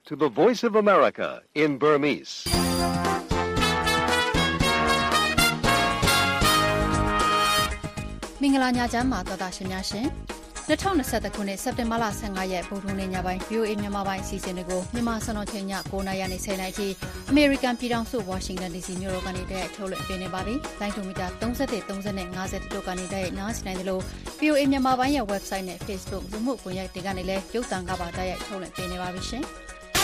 to the Voice of America in Burmese. မင်္ဂလာညချမ်းပါတော်တာရှင်များရှင်2023ခုနှစ်စက်တင်ဘာလ15ရက်ဗုဒ္ဓဟူးနေ့ညပိုင်း VOA မြန်မာပိုင်းအစီအစဉ်တွေကိုမြန်မာစံတော်ချိန်ည9:00နာရီနဲ့10:00နာရီအထိအမေရိကန်ပြည်ထောင်စုဝါရှင်တန် DC မြို့တော်ကနေတဲ့ထုတ်လွှင့်ပေးနေပါပြီ။လိုင်းဒိုမီတာ31 30နဲ့50တို့ကနေတဲ့နားဆင်နိုင်တယ်လို့ VOA မြန်မာပိုင်းရဲ့ website နဲ့ Facebook လူမှုကွန်ရက်တွေကနေလည်းရုပ်သံကပါတိုက်ရိုက်ထုတ်လွှင့်ပေးနေပါပြီရှင်။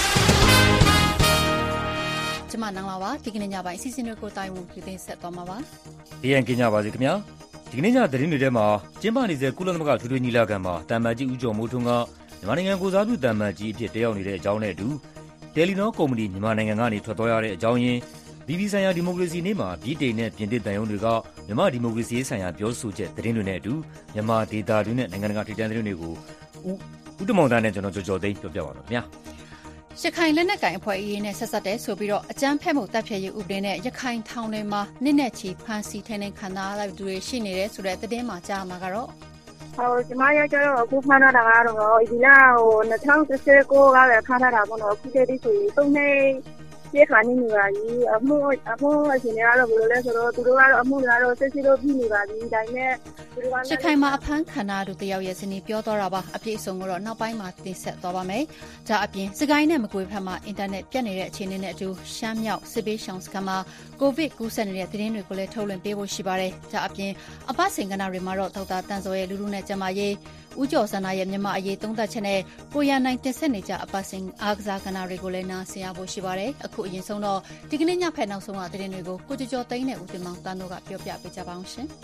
ကျမနန်းလာပါဒီကနေ့ညပိုင်းအစီအစဉ်တွေကိုတိုင်ဝန်ပြည်သိဆက်သွားမှာပါ။ဒီကညပါစီခင်ဗျာ။ဒီကနေ့ညသတင်းတွေထဲမှာကျင်းပနေတဲ့ကုလသမဂ္ဂထွေထွေညီလာခံမှာတမ္ပကြီးဦးကျော်မိုးထွန်းကမြန်မာနိုင်ငံကိုစားပြုတမ္ပကြီးအဖြစ်တက်ရောက်နေတဲ့အကြောင်းနဲ့အတူတယ်လီနောကုမ္ပဏီမြန်မာနိုင်ငံကနေထွက်သွားရတဲ့အကြောင်းရင်းBBCဆိုင်ရာဒီမိုကရေစီနေ့မှာပြည်တိန်နဲ့ပြင်သစ်တန်ယုံတွေကမြန်မာဒီမိုကရေစီဆိုင်ရာပြောဆိုချက်သတင်းတွေနဲ့အတူမြန်မာဒေတာတွေနဲ့နိုင်ငံတကာထိပ်တန်းသတင်းတွေကိုဦးတမောင်သားနဲ့ကျွန်တော်ကြော်သိန်းပြောပြပါတော့ခင်ဗျာ။ရခိုင်လက်နက်ကိုင်အဖွဲ့အရေးနဲ့ဆက်စပ်တဲ့ဆိုပြီးတော့အကြမ်းဖက်မှုတပ်ဖြတ်ရေးဥပဒေနဲ့ရခိုင်ထောင်တွေမှာနှစ်နဲ့ချီဖမ်းဆီးထိန်းသိမ်းခံထားရတဲ့သူတွေရှိနေတယ်ဆိုတဲ့သတင်းမှကြားမှာကတော့ကျမရောက်ကြတော့အခုဖမ်းထားတာကတော့ဒီလ2019ကလည်းဖမ်းထားတာပေါ့နော်အခုတည်းကဆိုရင်3နှစ်ပြည့်ခါနေနေပါပြီအမှုအရှင်တွေကတော့ဘယ်လိုလဲဆိုတော့သူတို့ကတော့အမှုတွေကတော့စစ်စစ်လို့ပြီးနေပါပြီဒါပေမဲ့ရခိုင်မှာအဖမ်းခံထားသူတယောက်ရဲ့ဇနီးပြောတော့တာပါအပြည့်အစုံကိုတော့နောက်ပိုင်းမှာတင်ဆက်သွားပါမယ်။ဒါအပြင်စကိုင်းနဲ့မကွေးဘက်မှာအင်တာနက်ပြတ်နေတဲ့အခြေအနေနဲ့အတူရှမ်းမြောက်စစ်ပေးရှောင်စခန်းမှာကိုဗစ်ကူးစက်နေတဲ့သတင်းတွေကိုလည်းထုတ်လွှင့်ပေးဖို့ရှိပါတယ်။ဒါအပြင်အပတ်စဉ်ကဏ္ဍတွေမှာတော့ဒေါက်တာတန်စောရဲ့လူလူနဲ့ကျမရေးဦးကျော်စန္ဒာရဲ့မြန်မာအရေးသုံးသပ်ချက်နဲ့ကိုရန်နိုင်တင်ဆက်နေကြအပတ်စဉ်အားကစားကဏ္ဍတွေကိုလည်းနားဆင်ရဖို့ရှိပါတယ်။အခုအရင်ဆုံးတော့ဒီကနေ့ညဖက်နောက်ဆုံးကသတင်းတွေကိုကိုကျော်သိန်းနဲ့ဦးတင်မောင်တန်းတို့ကပြောပြပေးကြပါအောင်ရှင်။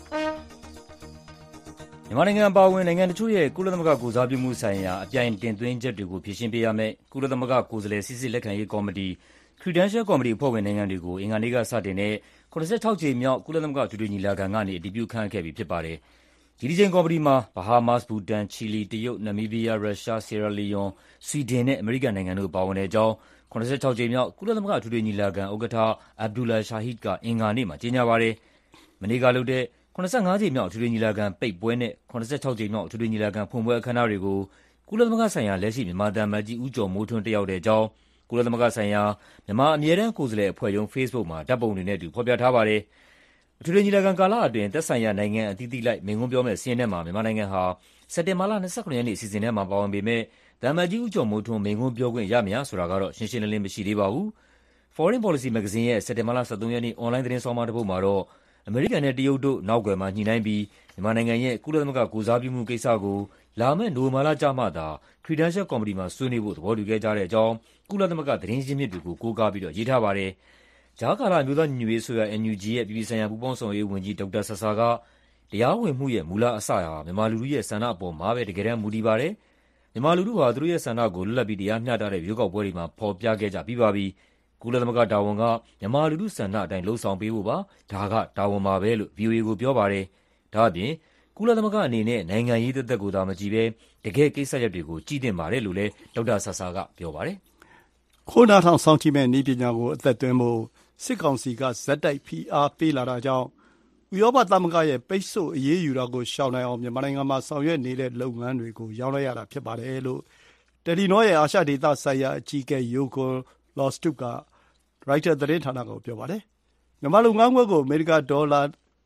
မြန်မာနိုင်ငံပါဝင်နိုင်ငံတချို့ရဲ့ကုလသမဂ္ဂကိုစားပြုမှုဆိုင်ရာအပြိုင်တင်သွင်းချက်တွေကိုဖြေရှင်းပေးရမယ်ကုလသမဂ္ဂကိုယ်စားလှယ်စစ်စစ်လက်ခံရေးကော်မတီ Credential Committee အဖွဲ့ဝင်နိုင်ငံတွေကိုအင်္ဂါနေ့ကစတင်တဲ့86ကြိမ်မြောက်ကုလသမဂ္ဂထွေထွေညီလာခံကနေအတည်ပြုခန့်အပ်ခဲ့ပြီဖြစ်ပါတယ်။ဒီကြိမ်ကော်မတီမှာဘဟားမတ်စ်၊ဘူတန်၊ချီလီ၊တရုတ်၊နမီးဘီးယား၊ရုရှား၊ဆီရာလီယွန်၊ဆွီဒင်နဲ့အမေရိကန်နိုင်ငံတို့ပါဝင်တဲ့အကြောင်း86ကြိမ်မြောက်ကုလသမဂ္ဂထွေထွေညီလာခံဥက္ကဋ္ဌအဗ်ဒူလာရှာဟစ်ကအင်္ဂါနေ့မှာကြေညာပါတယ်။မနေ့ကလုပ်တဲ့85ကြိမ်မြောက်ထွေထွေညီလာခံပိတ်ပွဲနဲ့86ကြိမ်မြောက်ထွေထွေညီလာခံဖွင့်ပွဲအခမ်းအနားတွေကိုကုလသမဂ္ဂဆိုင်ရာလက်ရှိမြန်မာသံအမတ်ကြီးဦးကျော်မိုးထွန်းတက်ရောက်တဲ့အကြောင်းကုလသမဂ္ဂဆိုင်ရာမြန်မာအမြဲတမ်းကိုယ်စားလှယ်အဖွဲ့ရုံး Facebook မှာဓာတ်ပုံတွေနဲ့အတူဖော်ပြထားပါတယ်။ထွေထွေညီလာခံကာလအတွင်းသက်ဆိုင်ရာနိုင်ငံအသီးသီးလိုက်မိန့်ခွန်းပြောမယ့်စာရင်းထဲမှာမြန်မာနိုင်ငံဟာစက်တင်ဘာလ29ရက်နေ့အစီအစဉ်ထဲမှာပါဝင်ပေမဲ့သံအမတ်ကြီးဦးကျော်မိုးထွန်းမိန့်ခွန်းပြောခွင့်ရမရဆိုတာကတော့ရှင်းရှင်းလင်းလင်းမရှိသေးပါဘူး။ Foreign Policy Magazine ရဲ့စက်တင်ဘာလ23ရက်နေ့အွန်လိုင်းသတင်းဆောင်းပါးတစ်ပုဒ်မှာတော့အမေရိကန်နဲ့တရုတ်တို့နောက်ကွယ်မှာညှိနှိုင်းပြီးမြန်မာနိုင်ငံရဲ့ကုလသမဂ္ဂကိုစားပြုမှုကိစ္စကိုလာမယ့်နိုဝင်ဘာလကျမှသာ Credential Committee မှာဆွေးနွေးဖို့သဘောတူခဲ့ကြတဲ့အကြောင်းကုလသမဂ္ဂသတင်းရင်းမြစ်တွေကိုကိုးကားပြီးရေးထားပါတယ်။ကြားကာလအမျိုးသားညီညွတ်ရေးအစိုးရ NUG ရဲ့ပြည်ပဆိုင်ရာပူးပေါင်းဆောင်ရွက်ရေးဝန်ကြီးဒေါက်တာဆာဆာကတရားဝင်မှုရဲ့မူလအစဟာမြန်မာလူထုရဲ့ဆန္ဒအပေါ်မှာပဲတကယ်တမ်းမူတည်ပါတယ်။မြန်မာလူထုဟာသူတို့ရဲ့ဆန္ဒကိုလွတ်လပ်ပြီးတရားမျှတတဲ့ရွေးကောက်ပွဲတွေမှာဖော်ပြခဲ့ကြပြီးပါပြီ။ကုလသမဂ္ဂတာဝန်ကမြန်မာလူထုဆန္ဒအတိုင်းလှုံ့ဆော်ပေးဖို့ပါဒါကတာဝန်ပါပဲလို့ VOA ကိုပြောပါတယ်။ဒါ့အပြင်ကုလသမဂ္ဂအနေနဲ့နိုင်ငံရေးသက်သက်ကိုသာမကြည့်ဘဲတကယ်ကိစ္စရပ်တွေကိုကြည့်သင့်ပါတယ်လို့လည်းဒေါက်တာဆာဆာကပြောပါတယ်။ခိုးနားထောင်စောင့်ကြည့်မဲ့နည်းပညာကိုအသက်သွင်းဖို့စစ်ကောင်စီကဇက်တိုက်ဖိအားပေးလာတာကြောင့်ဥရောပသမဂ္ဂရဲ့ပိတ်ဆို့အရေးယူတာကိုရှောင်နိုင်အောင်မြန်မာနိုင်ငံမှာဆောင်ရွက်နေတဲ့လုပ်ငန်းတွေကိုရောင်းလိုက်ရတာဖြစ်ပါတယ်လို့တယ်လီနောရဲ့အာရှဒေသဆိုင်ရာအကြီးအကဲယိုကိုလော့စတုကရိုက်တာသတင်းဌာနကိုပြောပါတယ်။မြန်မာလုပ်ငန်းခွင်ကိုအမေရိကန်ဒေါ်လာ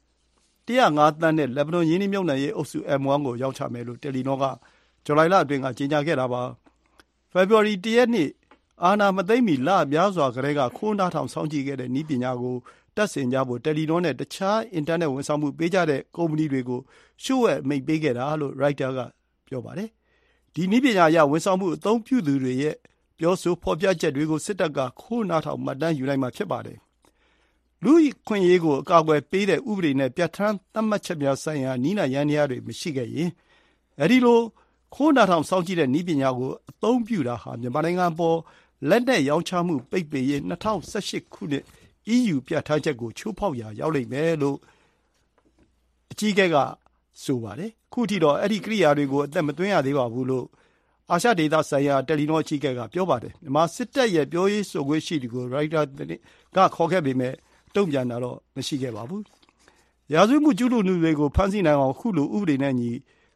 105သန်းနဲ့လက်ဘနွန်ရင်းနှီးမြှုပ်နှံရေးအုပ်စု M1 ကိုရောင်းချမယ်လို့တယ်လီနောကဇူလိုင်လအတွင်းကကြေညာခဲ့တာပါ။ဖေဖော်ဝါရီ1ရက်နေ့အာဏာမသိမ်းမီလများစွာကတည်းကခိုးနားထောင်စောင့်ကြည့်ခဲ့တဲ့နည်းပညာကိုတပ်ဆင်ကြဖို့တယ်လီနောနဲ့တခြားအင်တာနက်ဝန်ဆောင်မှုပေးကြတဲ့ကုမ္ပဏီတွေကိုလျှို့ဝှက်မိန့်ပေးခဲ့တာလို့ရိုက်တာကပြောပါတယ်။ဒီနည်းပညာအရဝန်ဆောင်မှုအသုံးပြုသူတွေရဲ့ပြောဆိုဖော်ပြချက်တွေကိုစစ်တပ်ကခိုးနားထောင်မှတ်တမ်းယူနိုင်မှာဖြစ်ပါတယ်။လူ့အခွင့်အရေးကိုအကာအကွယ်ပေးတဲ့ဥပဒေနဲ့ပြဋ္ဌာန်းသတ်မှတ်ချက်များဆိုင်ရာနည်းနာယန္တရားတွေမရှိခဲ့ရင်အဲဒီလိုခိုးနားထောင်စောင့်ကြည့်တဲ့နည်းပညာကိုအသုံးပြုတာဟာမြန်မာနိုင်ငံပေါ်လက်နက်ရောင်းချမှုပိတ်ပင်ရေး2018ခုနှစ် EU ပြဋ္ဌာန်းချက်ကိုချိုးဖောက်ရာရောက်လိမ့်မယ်လို့အကြီးအကဲကဆိုပါတယ်။ခုထိတော့အဲ့ဒီကိရိယာတွေကိုအသက်မသွင်းရသေးပါဘူးလို့အာရှဒေသဆိုင်ရာတယ်လီနောအကြီးအကဲကပြောပါတယ်။မြန်မာစစ်တပ်ရဲ့ပြောရေးဆိုခွင့်ရှိသူကိုရိုက်တာကခေါ်ခဲ့ပေမဲ့တုံ့ပြန်တာတော့မရှိခဲ့ပါဘူး။ရာဇဝတ်မှုကျူးလွန်သူတွေကိုဖမ်းဆီးနိုင်အောင်ခုလိုဥပဒေနဲ့ညီ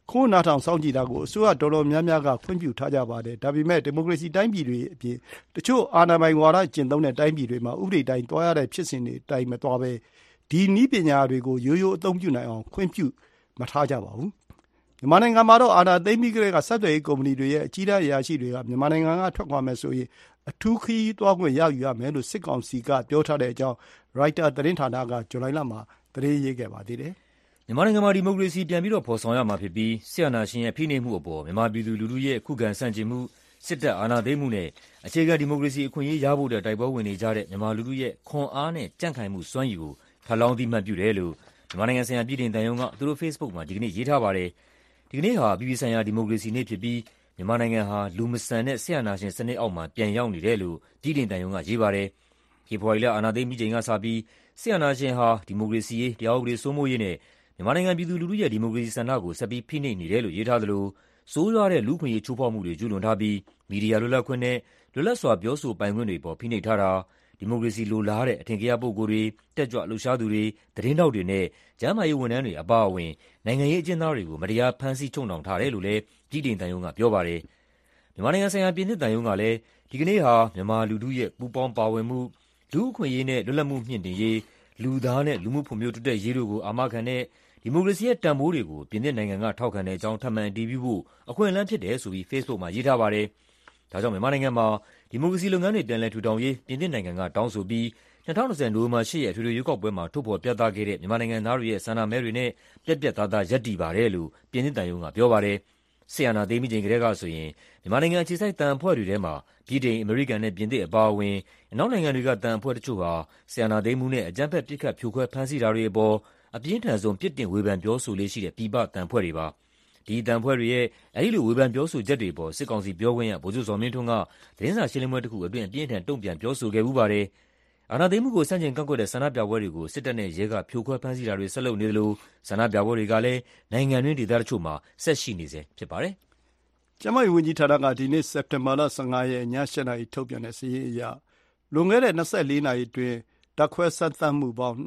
ခိုးနားထောင်စောင့်ကြည့်တာကိုအစိုးရတော်တော်များများကခွင့်ပြုထားကြပါတယ်။ဒါပေမဲ့ဒီမိုကရေစီတိုင်းပြည်တွေအပြင်တချို့အာဏာပိုင်ဝါဒကျင့်သုံးတဲ့တိုင်းပြည်တွေမှာဥပဒေတိုင်းသွားရတဲ့ဖြစ်စဉ်တွေတိုင်းမသွားပဲဒီနည်းပညာတွေကိုရိုးရိုးအသုံးပြုနိုင်အောင်ခွင့်ပြုမထားကြပါဘူး။မြန်မာနိုင်ငံမှာတော့အာဏာသိမ်းပြီးကတည်းကဆက်သွယ်ရေးကုမ္ပဏီတွေရဲ့အကြီးတန်းအရာရှိတွေကမြန်မာနိုင်ငံကထွက်ခွာမယ်ဆိုရင်အထူးခရီးသွားခွင့်ရယူရမယ်လို့စစ်ကောင်စီကပြောထားတဲ့အကြောင်းရိုက်တာသတင်းဌာနကဇူလိုင်လမှာသတင်းရေးခဲ့ပါသေးတယ်။မြန်မာနိုင်ငံမှာဒီမိုကရေစီပြန်ပြီးဖော်ဆောင်ရမှာဖြစ်ပြီးစစ်အာဏာရှင်ရဲ့ဖိနှိပ်မှုအပေါ်မြန်မာပြည်သူလူထုရဲ့ခုခံဆန့်ကျင်မှုစစ်တပ်အာဏာသိမ်းမှုနဲ့အခြေခံဒီမိုကရေစီအခွင့်အရေးရဖို့တိုက်ပွဲဝင်နေကြတဲ့မြန်မာလူထုရဲ့ခွန်အားနဲ့ကြံ့ခိုင်မှုစွမ်းရည်ကိုထပ်လောင်းသိမှတ်ပြုတယ်လို့မြန်မာနိုင်ငံဆိုင်ရာပြည်ထောင်သံရုံးကသူတို့ Facebook မှာဒီကနေ့ရေးထားပါတယ်။ဒီကနေ့ဟာပြည်ပဆိုင်ရာဒီမိုကရေစီနေ့ဖြစ်ပြီးမြန်မာနိုင်ငံဟာလူမဆန်တဲ့စစ်အာဏာရှင်စနစ်အောက်မှာပြန်ရောက်နေတယ်လို့ပြည်ထောင်သံရုံးကရေးပါတယ်။ဖေဖော်ဝါရီလအာဏာသိမ်းပြီးချိန်ကစပြီးစစ်အာဏာရှင်ဟာဒီမိုကရေစီရေးတရားဥပဒေစိုးမိုးရေးနဲ့မြန်မာနိုင်ငံပြည်သူလူထုရဲ့ဒီမိုကရေစီဆန္ဒကိုဆက်ပြီးဖိနှိပ်နေတယ်လို့ရေးထားသလိုဆိုးရွားတဲ့လူ့အခွင့်အရေးချိုးဖောက်မှုတွေကျူးလွန်ထားပြီးမီဒီယာလွတ်လပ်ခွင့်နဲ့လွတ်လပ်စွာပြောဆိုပိုင်ခွင့်တွေပေါ်ဖိနှိပ်ထားတာဒီမိုကရေစီလိုလားတဲ့အထင်ကရပုဂ္ဂိုလ်တွေတက်ကြွလှုပ်ရှားသူတွေသတင်းတောက်တွေနဲ့ကျန်းမာရေးဝန်ထမ်းတွေအပါအဝင်နိုင်ငံရေးအကျဉ်းသားတွေကိုမတရားဖမ်းဆီးချုပ်နှောင်ထားတယ်လို့လည်းပြည်ထောင်သံရုံးကပြောပါတယ်။မြန်မာနိုင်ငံဆိုင်ရာပြည်သံရုံးကလည်းဒီကနေ့ဟာမြန်မာလူထုရဲ့ပူးပေါင်းပါဝင်မှုလူ့အခွင့်အရေးနဲ့လွတ်လပ်မှုမြင့်တင်ရေးလူသားနဲ့လူမှုဖွံ့ဖြိုးတိုးတက်ရေးတို့ကိုအာမခံတဲ့ဒီမိုကရေစီရဲ့တန်ဖိုးတွေကိုပြင်သစ်နိုင်ငံကထောက်ခံတဲ့အကြောင်းထပ်မံအတည်ပြုဖို့အခွင့်အလမ်းဖြစ်တယ်ဆိုပြီး Facebook မှာရေးထားပါတယ်။ဒါကြောင့်မြန်မာနိုင်ငံမှာဒီမိုကရေစီလုပ်ငန်းတွေပြန်လည်ထူထောင်ရေးပြင်သစ်နိုင်ငံကတောင်းဆိုပြီး2020နိုဝင်ဘာ8ရက်ထွေထွေရွေးကောက်ပွဲမှာထုတ်ဖော်ပြသခဲ့တဲ့မြန်မာနိုင်ငံသားတွေရဲ့ဆန္ဒမဲတွေနဲ့ပြတ်ပြတ်သားသားရပ်တည်ပါတယ်လို့ပြင်သစ်သံရုံးကပြောပါတယ်။ဆီယနာသိမ်းပြီးချိန်ကတည်းကဆိုရင်မြန်မာနိုင်ငံအခြေစိုက်တန်အဖွဲ့တွေထဲမှာပြည်ထောင်အမေရိကန်နဲ့ပြင်သစ်အပါအဝင်အနောက်နိုင်ငံတွေကတန်အဖွဲ့တချို့ဟာဆီယနာသိမ်းမှုနဲ့အကြမ်းဖက်ပစ်ခတ်ဖြိုခွဲဖမ်းဆီးတာတွေအပေါ်အပြင်းထန်ဆုံးပြစ်တင်ဝေဖန်ပြောဆိုလေးရှိတဲ့ပြည်ပတန်ဖွဲ့တွေပါဒီတန်ဖွဲ့တွေရဲ့အဲဒီလိုဝေဖန်ပြောဆိုချက်တွေပေါ်စစ်ကောင်စီပြောခွင့်ရဗိုလ်ချုပ်ဇော်မင်းထွန်းကသတင်းစာရှင်းလင်းပွဲတစ်ခုအတွင်းအပြင်းထန်တုံ့ပြန်ပြောဆိုခဲ့ဦးပါတယ်အာဏာသိမ်းမှုကိုဆန့်ကျင်ကန့်ကွက်တဲ့ဆန္ဒပြပွဲတွေကိုစစ်တပ်နဲ့ရဲကဖြိုခွဲဖမ်းဆီးတာတွေဆက်လုပ်နေသလိုဆန္ဒပြပွဲတွေကလည်းနိုင်ငံတွင်းဒေသတချို့မှာဆက်ရှိနေဆဲဖြစ်ပါတယ်ကျန်းမာရေးဝန်ကြီးဌာနကဒီနေ့စက်တင်ဘာလ15ရက်ည7:00 နာရီထုတ်ပြန်တဲ့စာရင်းအရလွန်ခဲ့တဲ့24နာရီအတွင်းဓာတ်ခွဲစမ်းသပ်မှုပေါင်း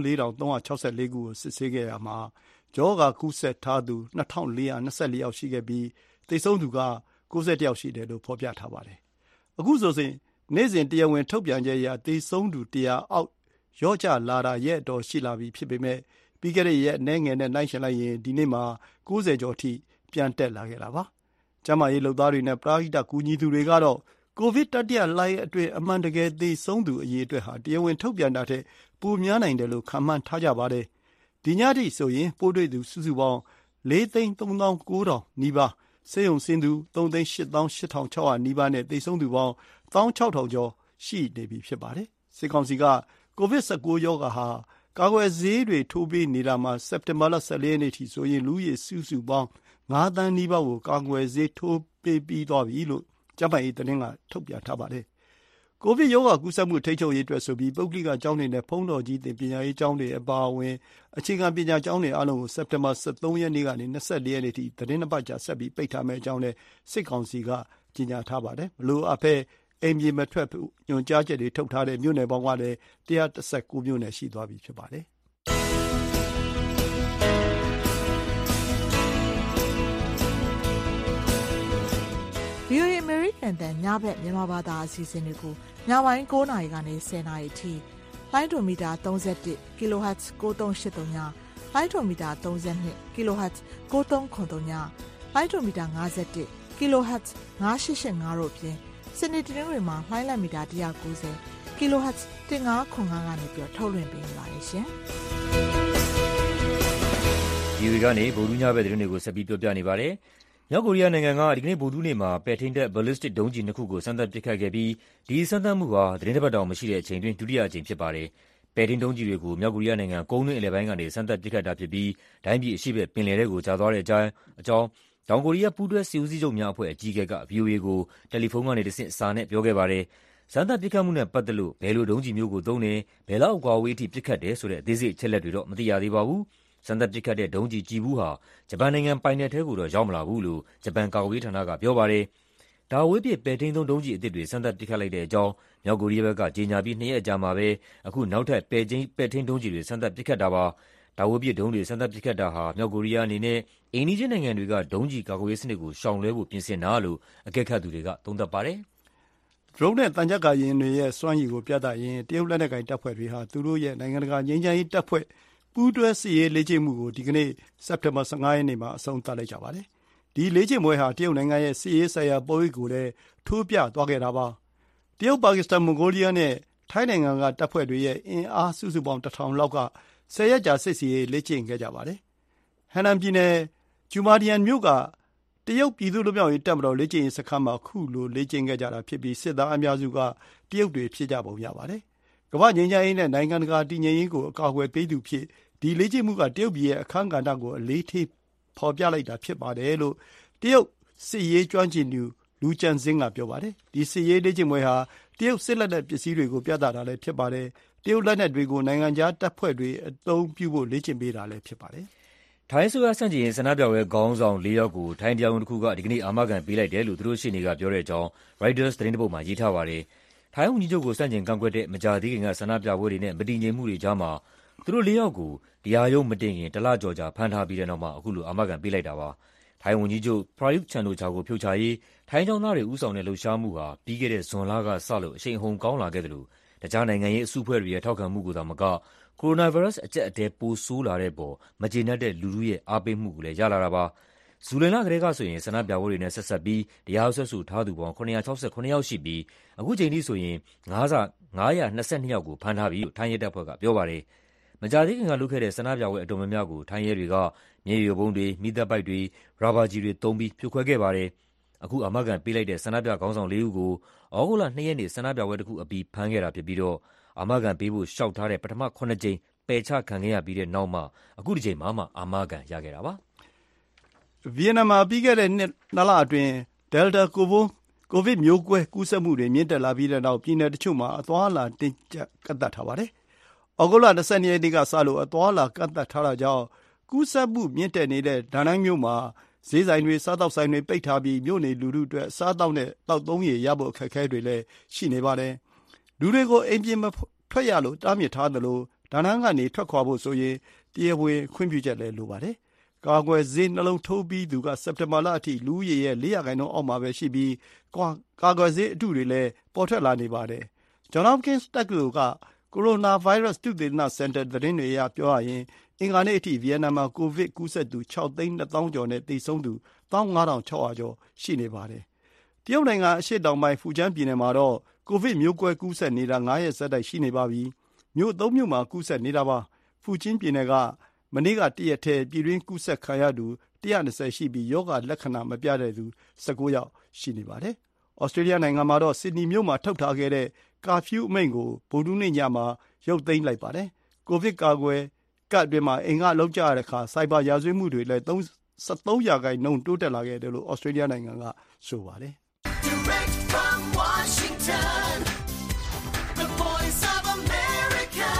24,364 ခုကိုစစ်ဆေးခဲ့ရမှာရောဂါကူးစက်ထားသူ 2,424 ယောက်ရှိခဲ့ပြီးသေဆုံးသူက91ယောက်ရှိတယ်လို့ဖော်ပြထားပါတယ်။အခုဆိုရင်နေ့စဉ်တရားဝင်ထုတ်ပြန်ချက်အရသေဆုံးသူ100အောက်လျော့ကျလာတာရဲ့အတော်ရှိလာပြီဖြစ်ပေမဲ့ပြီးခဲ့တဲ့ရက်အနည်းငယ်နဲ့နှိုင်းယှဉ်လိုက်ရင်ဒီနေ့မှာ90ကျော်ထိပြန်တက်လာခဲ့တာပါ။ကျန်းမာရေးလုပ်သားတွေနဲ့ပရဟိတကူညီသူတွေကတော့ကိုဗစ်တတိယလှိုင်းအတွင်းအမှန်တကယ်သေဆုံးသူအရေအတွက်ဟာတရားဝင်ထုတ်ပြန်တာထက်ပိုများနိုင်တယ်လို့ခန့်မှန်းထားကြပါတယ်။ဒီညထိဆိုရင်ပိုးတွေ့သူစုစုပေါင်း 4,39,900 နီးပါးဆေးရုံဆင်းသူ 3,88,600 နီးပါးနဲ့သေဆုံးသူပေါင်း 16,000 ကျော်ရှိနေပြီဖြစ်ပါတယ်။စစ်ကောင်စီကကိုဗစ်-19 ရောဂါဟာကာကွယ်ဆေးတွေထိုးပေးနေတာမှာစက်တင်ဘာလ14ရက်နေ့ထိဆိုရင်လူဦးရေစုစုပေါင်း5သန်းနီးပါးကိုကာကွယ်ဆေးထိုးပေးပြီးသွားပြီလို့ကျန်းမာရေးသတင်းကထုတ်ပြန်ထားပါတယ်။ကိုဗစ်ရောဂါကူးစက်မှုထိန်းချုပ်ရေးအတွက်ဆိုပြီးပုဂ္ဂလိကကျောင်းတွေနဲ့ဘုန်းတော်ကြီးသင်ပညာရေးကျောင်းတွေအပါအဝင်အခြေခံပညာကျောင်းတွေအားလုံးကိုစက်တင်ဘာ13ရက်နေ့ကနေ24ရက်နေ့ထိသတင်းနှစ်ပတ်ကြာဆက်ပြီးပိတ်ထားမယ့်အကြောင်းနဲ့စစ်ကောင်စီကကြေညာထားပါတယ်။မလိုအပ်ဘဲအိမ်ပြင်မထွက်ညွှန်ကြားချက်တွေထုတ်ထားတဲ့မြို့နယ်ပေါင်းကလည်း119မြို့နယ်ရှိသွားပြီဖြစ်ပါတယ်။ VOA American တန်ညဘက်မြန်မာဘာသာအစီအစဉ်တွေကိုညပိုင်း9:00နာရီကနေ10:00နာရီအထိလိုင်းဒိုမီတာ31 kHz 9383ညလိုင်းဒိုမီတာ32 kHz 9393လိုင်းဒိုမီတာ51 kHz 9885တို့ဖြင့်စနေတနင်္ဂနွေမှာလိုင်းလက်မီတာ190 kHz 1505ကနေပြီးထုတ်လွှင့်ပေးနေပါတယ်ရှင်။ဒီကနေဗုဒ္ဓညဘက်သတင်းတွေကိုဆက်ပြီးပြောပြနေပါတယ်။မြောက်ကိုရီးယားနိုင်ငံကဒီကနေ့ဗုဒ္ဓနေ့မှာပဲ့ထိန်းတပ် ballistic ဒုံးကျည်2ခုကိုစမ်းသပ်ပစ်ခတ်ခဲ့ပြီးဒီစမ်းသပ်မှုဟာသတင်းတစ်ပတ်တောင်မရှိတဲ့အချိန်တွင်ဒုတိယအကြိမ်ဖြစ်ပါတယ်။ပဲ့ထိန်းဒုံးကျည်တွေကိုမြောက်ကိုရီးယားနိုင်ငံကုန်းတွင်းအလယ်ပိုင်းကနေစမ်းသပ်ပစ်ခတ်တာဖြစ်ပြီးတိုင်းပြည်အရှိဘက်ပင်လယ်ထဲကိုကျသွားတဲ့အကြောင်းတောင်ကိုရီးယားပူးတွဲစစ်ဦးစီးချုပ်များအဖွဲ့အကြီးအကဲက VOA ကိုတယ်လီဖုန်းကနေတဆင့်စာနဲ့ပြောခဲ့ပါတယ်။စမ်းသပ်ပစ်ခတ်မှုနဲ့ပတ်သက်လို့ဘယ်လိုဒုံးကျည်မျိုးကိုသုံးတယ်၊ဘယ်လောက်အကွာအဝေးအထိပစ်ခတ်တယ်ဆိုတဲ့အသေးစိတ်အချက်အလက်တွေတော့မသိရသေးပါဘူး။စမ်းသပ်ပစ်ခတ်တဲ့ဒုံးကျည်ကျည်ဘူးဟာဂျပန်နိုင်ငံပိုင်နက်ထဲကိုတော့ရောက်မလာဘူးလို့ဂျပန်ကာကွယ်ရေးဌာနကပြောပါတယ်။ဒါဝေးပစ်ပဲ့ထိန်းသုံးဒုံးကျည်အသစ်တွေစမ်းသပ်ပစ်ခတ်လိုက်တဲ့အကြောင်းမြောက်ကိုရီးယားဘက်ကကြေညာပြီး2ရက်အကြာမှာပဲအခုနောက်ထပ်ပဲ့ထိန်းဒုံးကျည်တွေစမ်းသပ်ပစ်ခတ်တာပါ။တာဝေးပစ်ဒုံးတွေစမ်းသပ်ပစ်ခတ်တာဟာမြောက်ကိုရီးယားအနေနဲ့အိမ်နီးချင်းနိုင်ငံတွေကဒုံးကျည်ကာကွယ်ရေးစနစ်ကိုရှောင်လွှဲဖို့ပြင်ဆင်တာလို့အကဲခတ်သူတွေကသုံးသပ်ပါတယ်။ ဒရုန်းနဲ့သံချပ်ကာယာဉ်တွေရဲ့စွမ်းရည်ကိုပြသရင်းတရုတ်လက်နက်ကိုင်တပ်ဖွဲ့တွေဟာသူတို့ရဲ့နိုင်ငံတကာငြိမ်းချမ်းရေးတပ်ဖွဲ့ပူးတွဲစစ်ရေးလေ့ကျင့်မှုကိုဒီကနေ့စက်တင်ဘာ15 ရက်နေ့မှာအဆုံးသတ်လိုက်ကြပါတယ်။ဒီလေ့ကျင့်ပွဲဟာတရုတ်နိုင်ငံရဲ့စစ်ရေးဆိုင်ရာပိုရိတ်ကိုလည်းထိုးပြသွားခဲ့တာပါ။တရုတ်ပါကစ္စတန်မွန်ဂိုလီးယားနဲ့ထိုင်းနိုင်ငံကတပ်ဖွဲ့တွေရဲ့အင်အားစုစုပေါင်း1000လောက်က10 ရက်ကြာစစ်ဆင်ရေးလေ့ကျင့်ခဲ့ကြပါတယ်။ဟန်နန်ပြည်နယ်ဂျူမာဒီယန်မြို့ကတရုတ်ပြည်သူ့လွတ်မြောက်ရေးတပ်မတော်လေ့ကျင့်ရေးစခန်းမှာခုလိုလေ့ကျင့်ခဲ့ကြတာဖြစ်ပြီးစစ်သားအများစုကတရုတ်တွေဖြစ်ကြပုံရပါတယ်။ကမ္ဘာ့ငြိမ်းချမ်းရေးနဲ့နိုင်ငံတကာတည်ငြိမ်ရေးကိုအကာအကွယ်ပေးသူဖြစ်ဒီလေ့ကျင့်မှုကတရုတ်ပြည်ရဲ့အခမ်းကဏ္ဍကိုအလေးထားဖော်ပြလိုက်တာဖြစ်ပါတယ်လို့တရုတ်စစ်ရေးကျွမ်းကျင်သူလူကျန်စင်းကပြောပါတယ်။ဒီစစ်ရေးလေ့ကျင့်ပွဲဟာတရုတ်စစ်လက်နက်ပစ္စည်းတွေကိုပြသတာလည်းဖြစ်ပါတယ်။တရုတ်လက်နက်တွေကိုနိုင်ငံခြားတပ်ဖွဲ့တွေအသုံးပြုဖို့လေ့ကျင့်ပေးတာလည်းဖြစ်ပါတယ်။ထိုင်းအစိုးရဆန့်ကျင်ရေးဆန္ဒပြပွဲခေါင်းဆောင်4 ယောက်ကိုထိုင်းတရားရုံးတစ်ခုကဒီကနေ့အာမခံပေးလိုက်တယ်လို့သူတို့ရှေ့နေကပြောတဲ့အကြောင်း Reuters သတင်းတစ်ပုဒ်မှာရေးထားပါတယ်။ထိုင်းဝန်ကြီးချုပ်ကိုဆန့်ကျင်ကန့်ကွက်တဲ့မကြာသေးခင်ကဆန္ဒပြပွဲတွေနဲ့မတည်ငြိမ်မှုတွေကြားမှာသူတို့4 ယောက်ကိုတရားရုံးမတင်ခင်1 လကျော်ကြာဖမ်းထားပြီးတဲ့နောက်မှာအခုလိုအာမခံပေးလိုက်တာပါ။ထိုင်းဝန်ကြီးချုပ် Prayut Chan-o-cha ကိုဖြုတ်ချရေးထိုင်းကျောင်းသားတွေဦးဆောင်တဲ့လှုပ်ရှားမှုဟာပြီးခဲ့တဲ့ဇွန်လကစလို့အရှိန်အဟုန်ကောင်းလာခဲ့တယ်လို့တခြားနိုင်ငံရေးအစုအဖွဲ့တွေရဲ့ထောက်ခံမှုကိုသာမကကိုရိုနာဗိုင်းရပ်စ်အကျပ်အတည်းပိုဆိုးလာတဲ့ပေါ်မကျေနပ်တဲ့လူထုရဲ့အားပေးမှုကိုလည်းရလာတာပါ။ဇူလိုင်လကတည်းကဆိုရင်ဆန္ဒပြပွဲတွေနဲ့ဆက်စပ်ပြီးတရားစွဲဆိုထားသူပေါင်း969 ယောက်ရှိပြီးအခုချိန်ထိဆိုရင်922 ယောက်ကိုဖမ်းထားပြီလို့ထိုင်းရဲတပ်ဖွဲ့ကပြောပါတယ်။မကြာသေးခင်ကလုပ်ခဲ့တဲ့ဆန္ဒပြပွဲအတော်များများကိုထိုင်းရဲတွေကမျက်ရည်ယိုဗုံးတွေ၊မီးသတ်ပိုက်တွေ၊ရာဘာကျည်တွေသုံးပြီးဖြိုခွဲခဲ့ပါတယ်။အခုအာမခံပေးလိုက်တဲ့ဆန္ဒပြခေါင်းဆောင်4 ဦးကိုဩဂုတ်လ2 ရက်နေ့ဆန္ဒပြပွဲတစ်ခုအပြီးဖမ်းခဲ့တာဖြစ်ပြီးတော့အာမခံပေးဖို့လျှောက်ထားတဲ့ပထမ9 ကြိမ်ပယ်ချခံခဲ့ရပြီးတဲ့နောက်မှအခုတစ်ကြိမ်မှအာမခံရခဲ့တာပါ။ဗီယက်နမ်မှာပြီးခဲ့တဲ့2 လအတွင်း Delta ကိုဗစ်မျိုးကွဲကူးစက်မှုတွေမြင့်တက်လာပြီးတဲ့နောက်ပြည်နယ်တချို့မှာအသွားအလာတင်းကျပ်ကန့်သတ်ထားပါတယ်။ဩဂုတ်လ22 ရက်နေ့ကစလို့အသွားအလာကန့်သတ်ထားတာကြောင့်ကူးစက်မှုမြင့်တက်နေတဲ့ဒါနန်းမြို့မှာဈေးဆိုင်တွေစားသောက်ဆိုင်တွေပိတ်ထားပြီးမြို့နေလူထုအတွက်စားသောက်နဲ့သောက်သုံးရေရဖို့အခက်အခဲတွေလည်းရှိနေပါတယ်။လူတွေကိုအိမ်ပြင်မထွက်ရလို့တားမြစ်ထားသလိုဒါနန်းကနေထွက်ခွာဖို့ဆိုရင်တရားဝင်ခွင့်ပြုချက်လည်းလိုပါတယ်။ကာကွယ်ဆေးနှလုံးထိုးပြီးသူကစက်တင်ဘာလအထိလူဦးရေရဲ့4% အောက်မှာပဲရှိပြီးကာကွယ်ဆေးအတုတွေလည်းပေါ်ထွက်လာနေပါတယ်။ Johns Hopkins တက္ကသိုလ်ကကိုရိုနာဗိုင်းရပ်စ်သုတေသနစင်တာသတင်းတွေအရပြောရရင်အင်္ဂါနေ့အထိဗီယက်နမ်မှာကိုဗစ်ကူးစက်သူ6,200,000 ကျော်နဲ့သေဆုံးသူ15,600 ကျော်ရှိနေပါတယ်။တရုတ်နိုင်ငံအရှေ့တောင်ပိုင်းဖူကျန်းပြည်နယ်မှာတော့ကိုဗစ်မျိုးကွဲကူးစက်နေတာ9 ရက်ဆက်တိုက်ရှိနေပါပြီ။မြို့3 မြို့မှာကူးစက်နေတာပါ။ဖူကျင်းပြည်နယ်ကမနေ့ကတရက်ထဲပြည်တွင်းကူးစက်ခံရသူ120ရှိပြီးရောဂါလက္ခဏာမပြတဲ့သူ19 ယောက်ရှိနေပါတယ်။ဩစတြေးလျနိုင်ငံမှာတော့ဆစ်ဒနီမြို့မှာထုတ်ထားခဲ့တဲ့ကာဖျူးအမိန့်ကိုဗုဒ္ဓဟူးနေ့ညမှာရုပ်သိမ်းလိုက်ပါတယ်။ကိုဗစ်ကာကွယ်ကပ်အတွင်းမှာအိမ်ကအလုပ်ကြရတဲ့အခါစိုက်ဘာရာဇဝတ်မှုတွေလည်း13% တိုးတက်လာခဲ့တယ်လို့ဩစတြေးလျနိုင်ငံကဆိုပါတယ်။ Direct from Washington, the voice of America,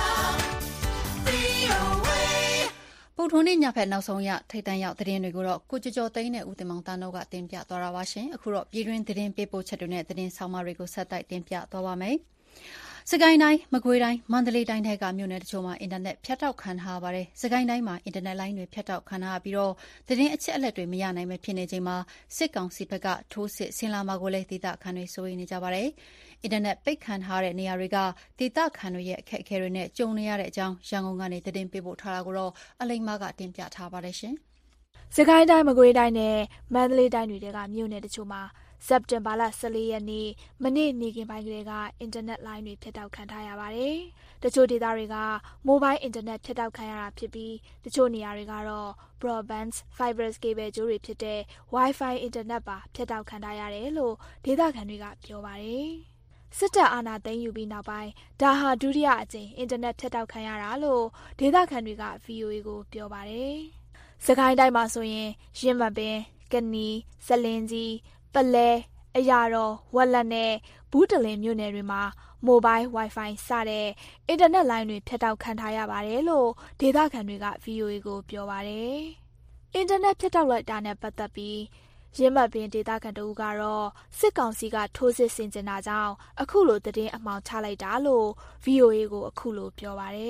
VOA ဗုဒ္ဓဟူးနေ့ညဖက်နောက်ဆုံးရထိပ်တန်းရောက်သတင်းတွေကိုတော့ကိုကျော်ကျော်သိန်းနဲ့ဦးတင်မောင်တန်းတို့ကတင်ပြသွားတာပါရှင်။အခုတော့ပြည်တွင်းသတင်းပေးပို့ချက်တွေနဲ့သတင်းဆောင်မတွေကိုဆက်တိုက်တင်ပြသွားပါမယ်။စကိုင်းတိုင်း၊မကွေးတိုင်း၊မန္တလေးတိုင်းကမြို့နယ်တချို့မှာအင်တာနက်ဖြတ်တောက်ခံထားရပါတယ်။စကိုင်းတိုင်းမှာအင်တာနက်လိုင်းတွေဖြတ်တောက်ခံထားရပြီးတော့သတင်းအချက်အလက်တွေမရနိုင်ပဲဖြစ်နေချိန်မှာစစ်ကောင်စီဘက်ကထိုးစစ်ဆင်လာမှာကိုလည်းဒေသခံတွေစိုးရိမ်နေကြပါတယ်။အင်တာနက်ပိတ်ခံထားတဲ့နေရာတွေကဒေသခံတွေရဲ့အခက်အခဲတွေနဲ့ကြုံနေရတဲ့အကြောင်းရန်ကုန်ကနေသတင်းပေးပို့ထားတာကိုတော့အလိမ္မာကတင်ပြထားပါတယ်ရှင်။စကိုင်းတိုင်း၊မကွေးတိုင်းနဲ့မန္တလေးတိုင်းတွေကမြို့နယ်တချို့မှာစက်တင်ဘာလ14 ရက်နေ့မနေ့နေ့ခင်းပိုင်းကလေးကအင်တာနက်လိုင်းတွေဖြတ်တောက်ခံထားရပါတယ်။တချို့ဒေသတွေကမိုဘိုင်းအင်တာနက်ဖြတ်တောက်ခံရတာဖြစ်ပြီးတချို့နေရာတွေကတော့ broadband fiber cable ကြိုးတွေဖြစ်တဲ့ Wi-Fi အင်တာနက်ပါဖြတ်တောက်ခံထားရတယ်လို့ဒေသခံတွေကပြောပါတယ်။စစ်တပ်အာဏာသိမ်းယူပြီးနောက်ပိုင်းဒါဟာဒုတိယအကြိမ်အင်တာနက်ဖြတ်တောက်ခံရတာလို့ဒေသခံတွေက VOA ကိုပြောပါတယ်။စကိုင်းတိုင်းမှာဆိုရင်ရင်းမပင်၊ကနီ၊စလင်းကြီးပလဲအရာတော်ဝက်လက်နဲ့ဘူးတလင်မြို့နယ်တွေမှာမိုဘိုင်း Wi-Fi စတဲ့အင်တာနက်လိုင်းတွေဖြတ်တောက်ခံထားရပါတယ်လို့ဒေသခံတွေက VOA ကိုပြောပါတယ်။အင်တာနက်ဖြတ်တောက်လိုက်တာနဲ့ပတ်သက်ပြီးရင်းမပင်ဒေသခံတို့ကတော့စစ်ကောင်စီကထိုးစစ်ဆင်နေတာကြောင့်အခုလိုသတင်းအမှောင်ချလိုက်တာလို့ VOA ကိုအခုလိုပြောပါတယ်။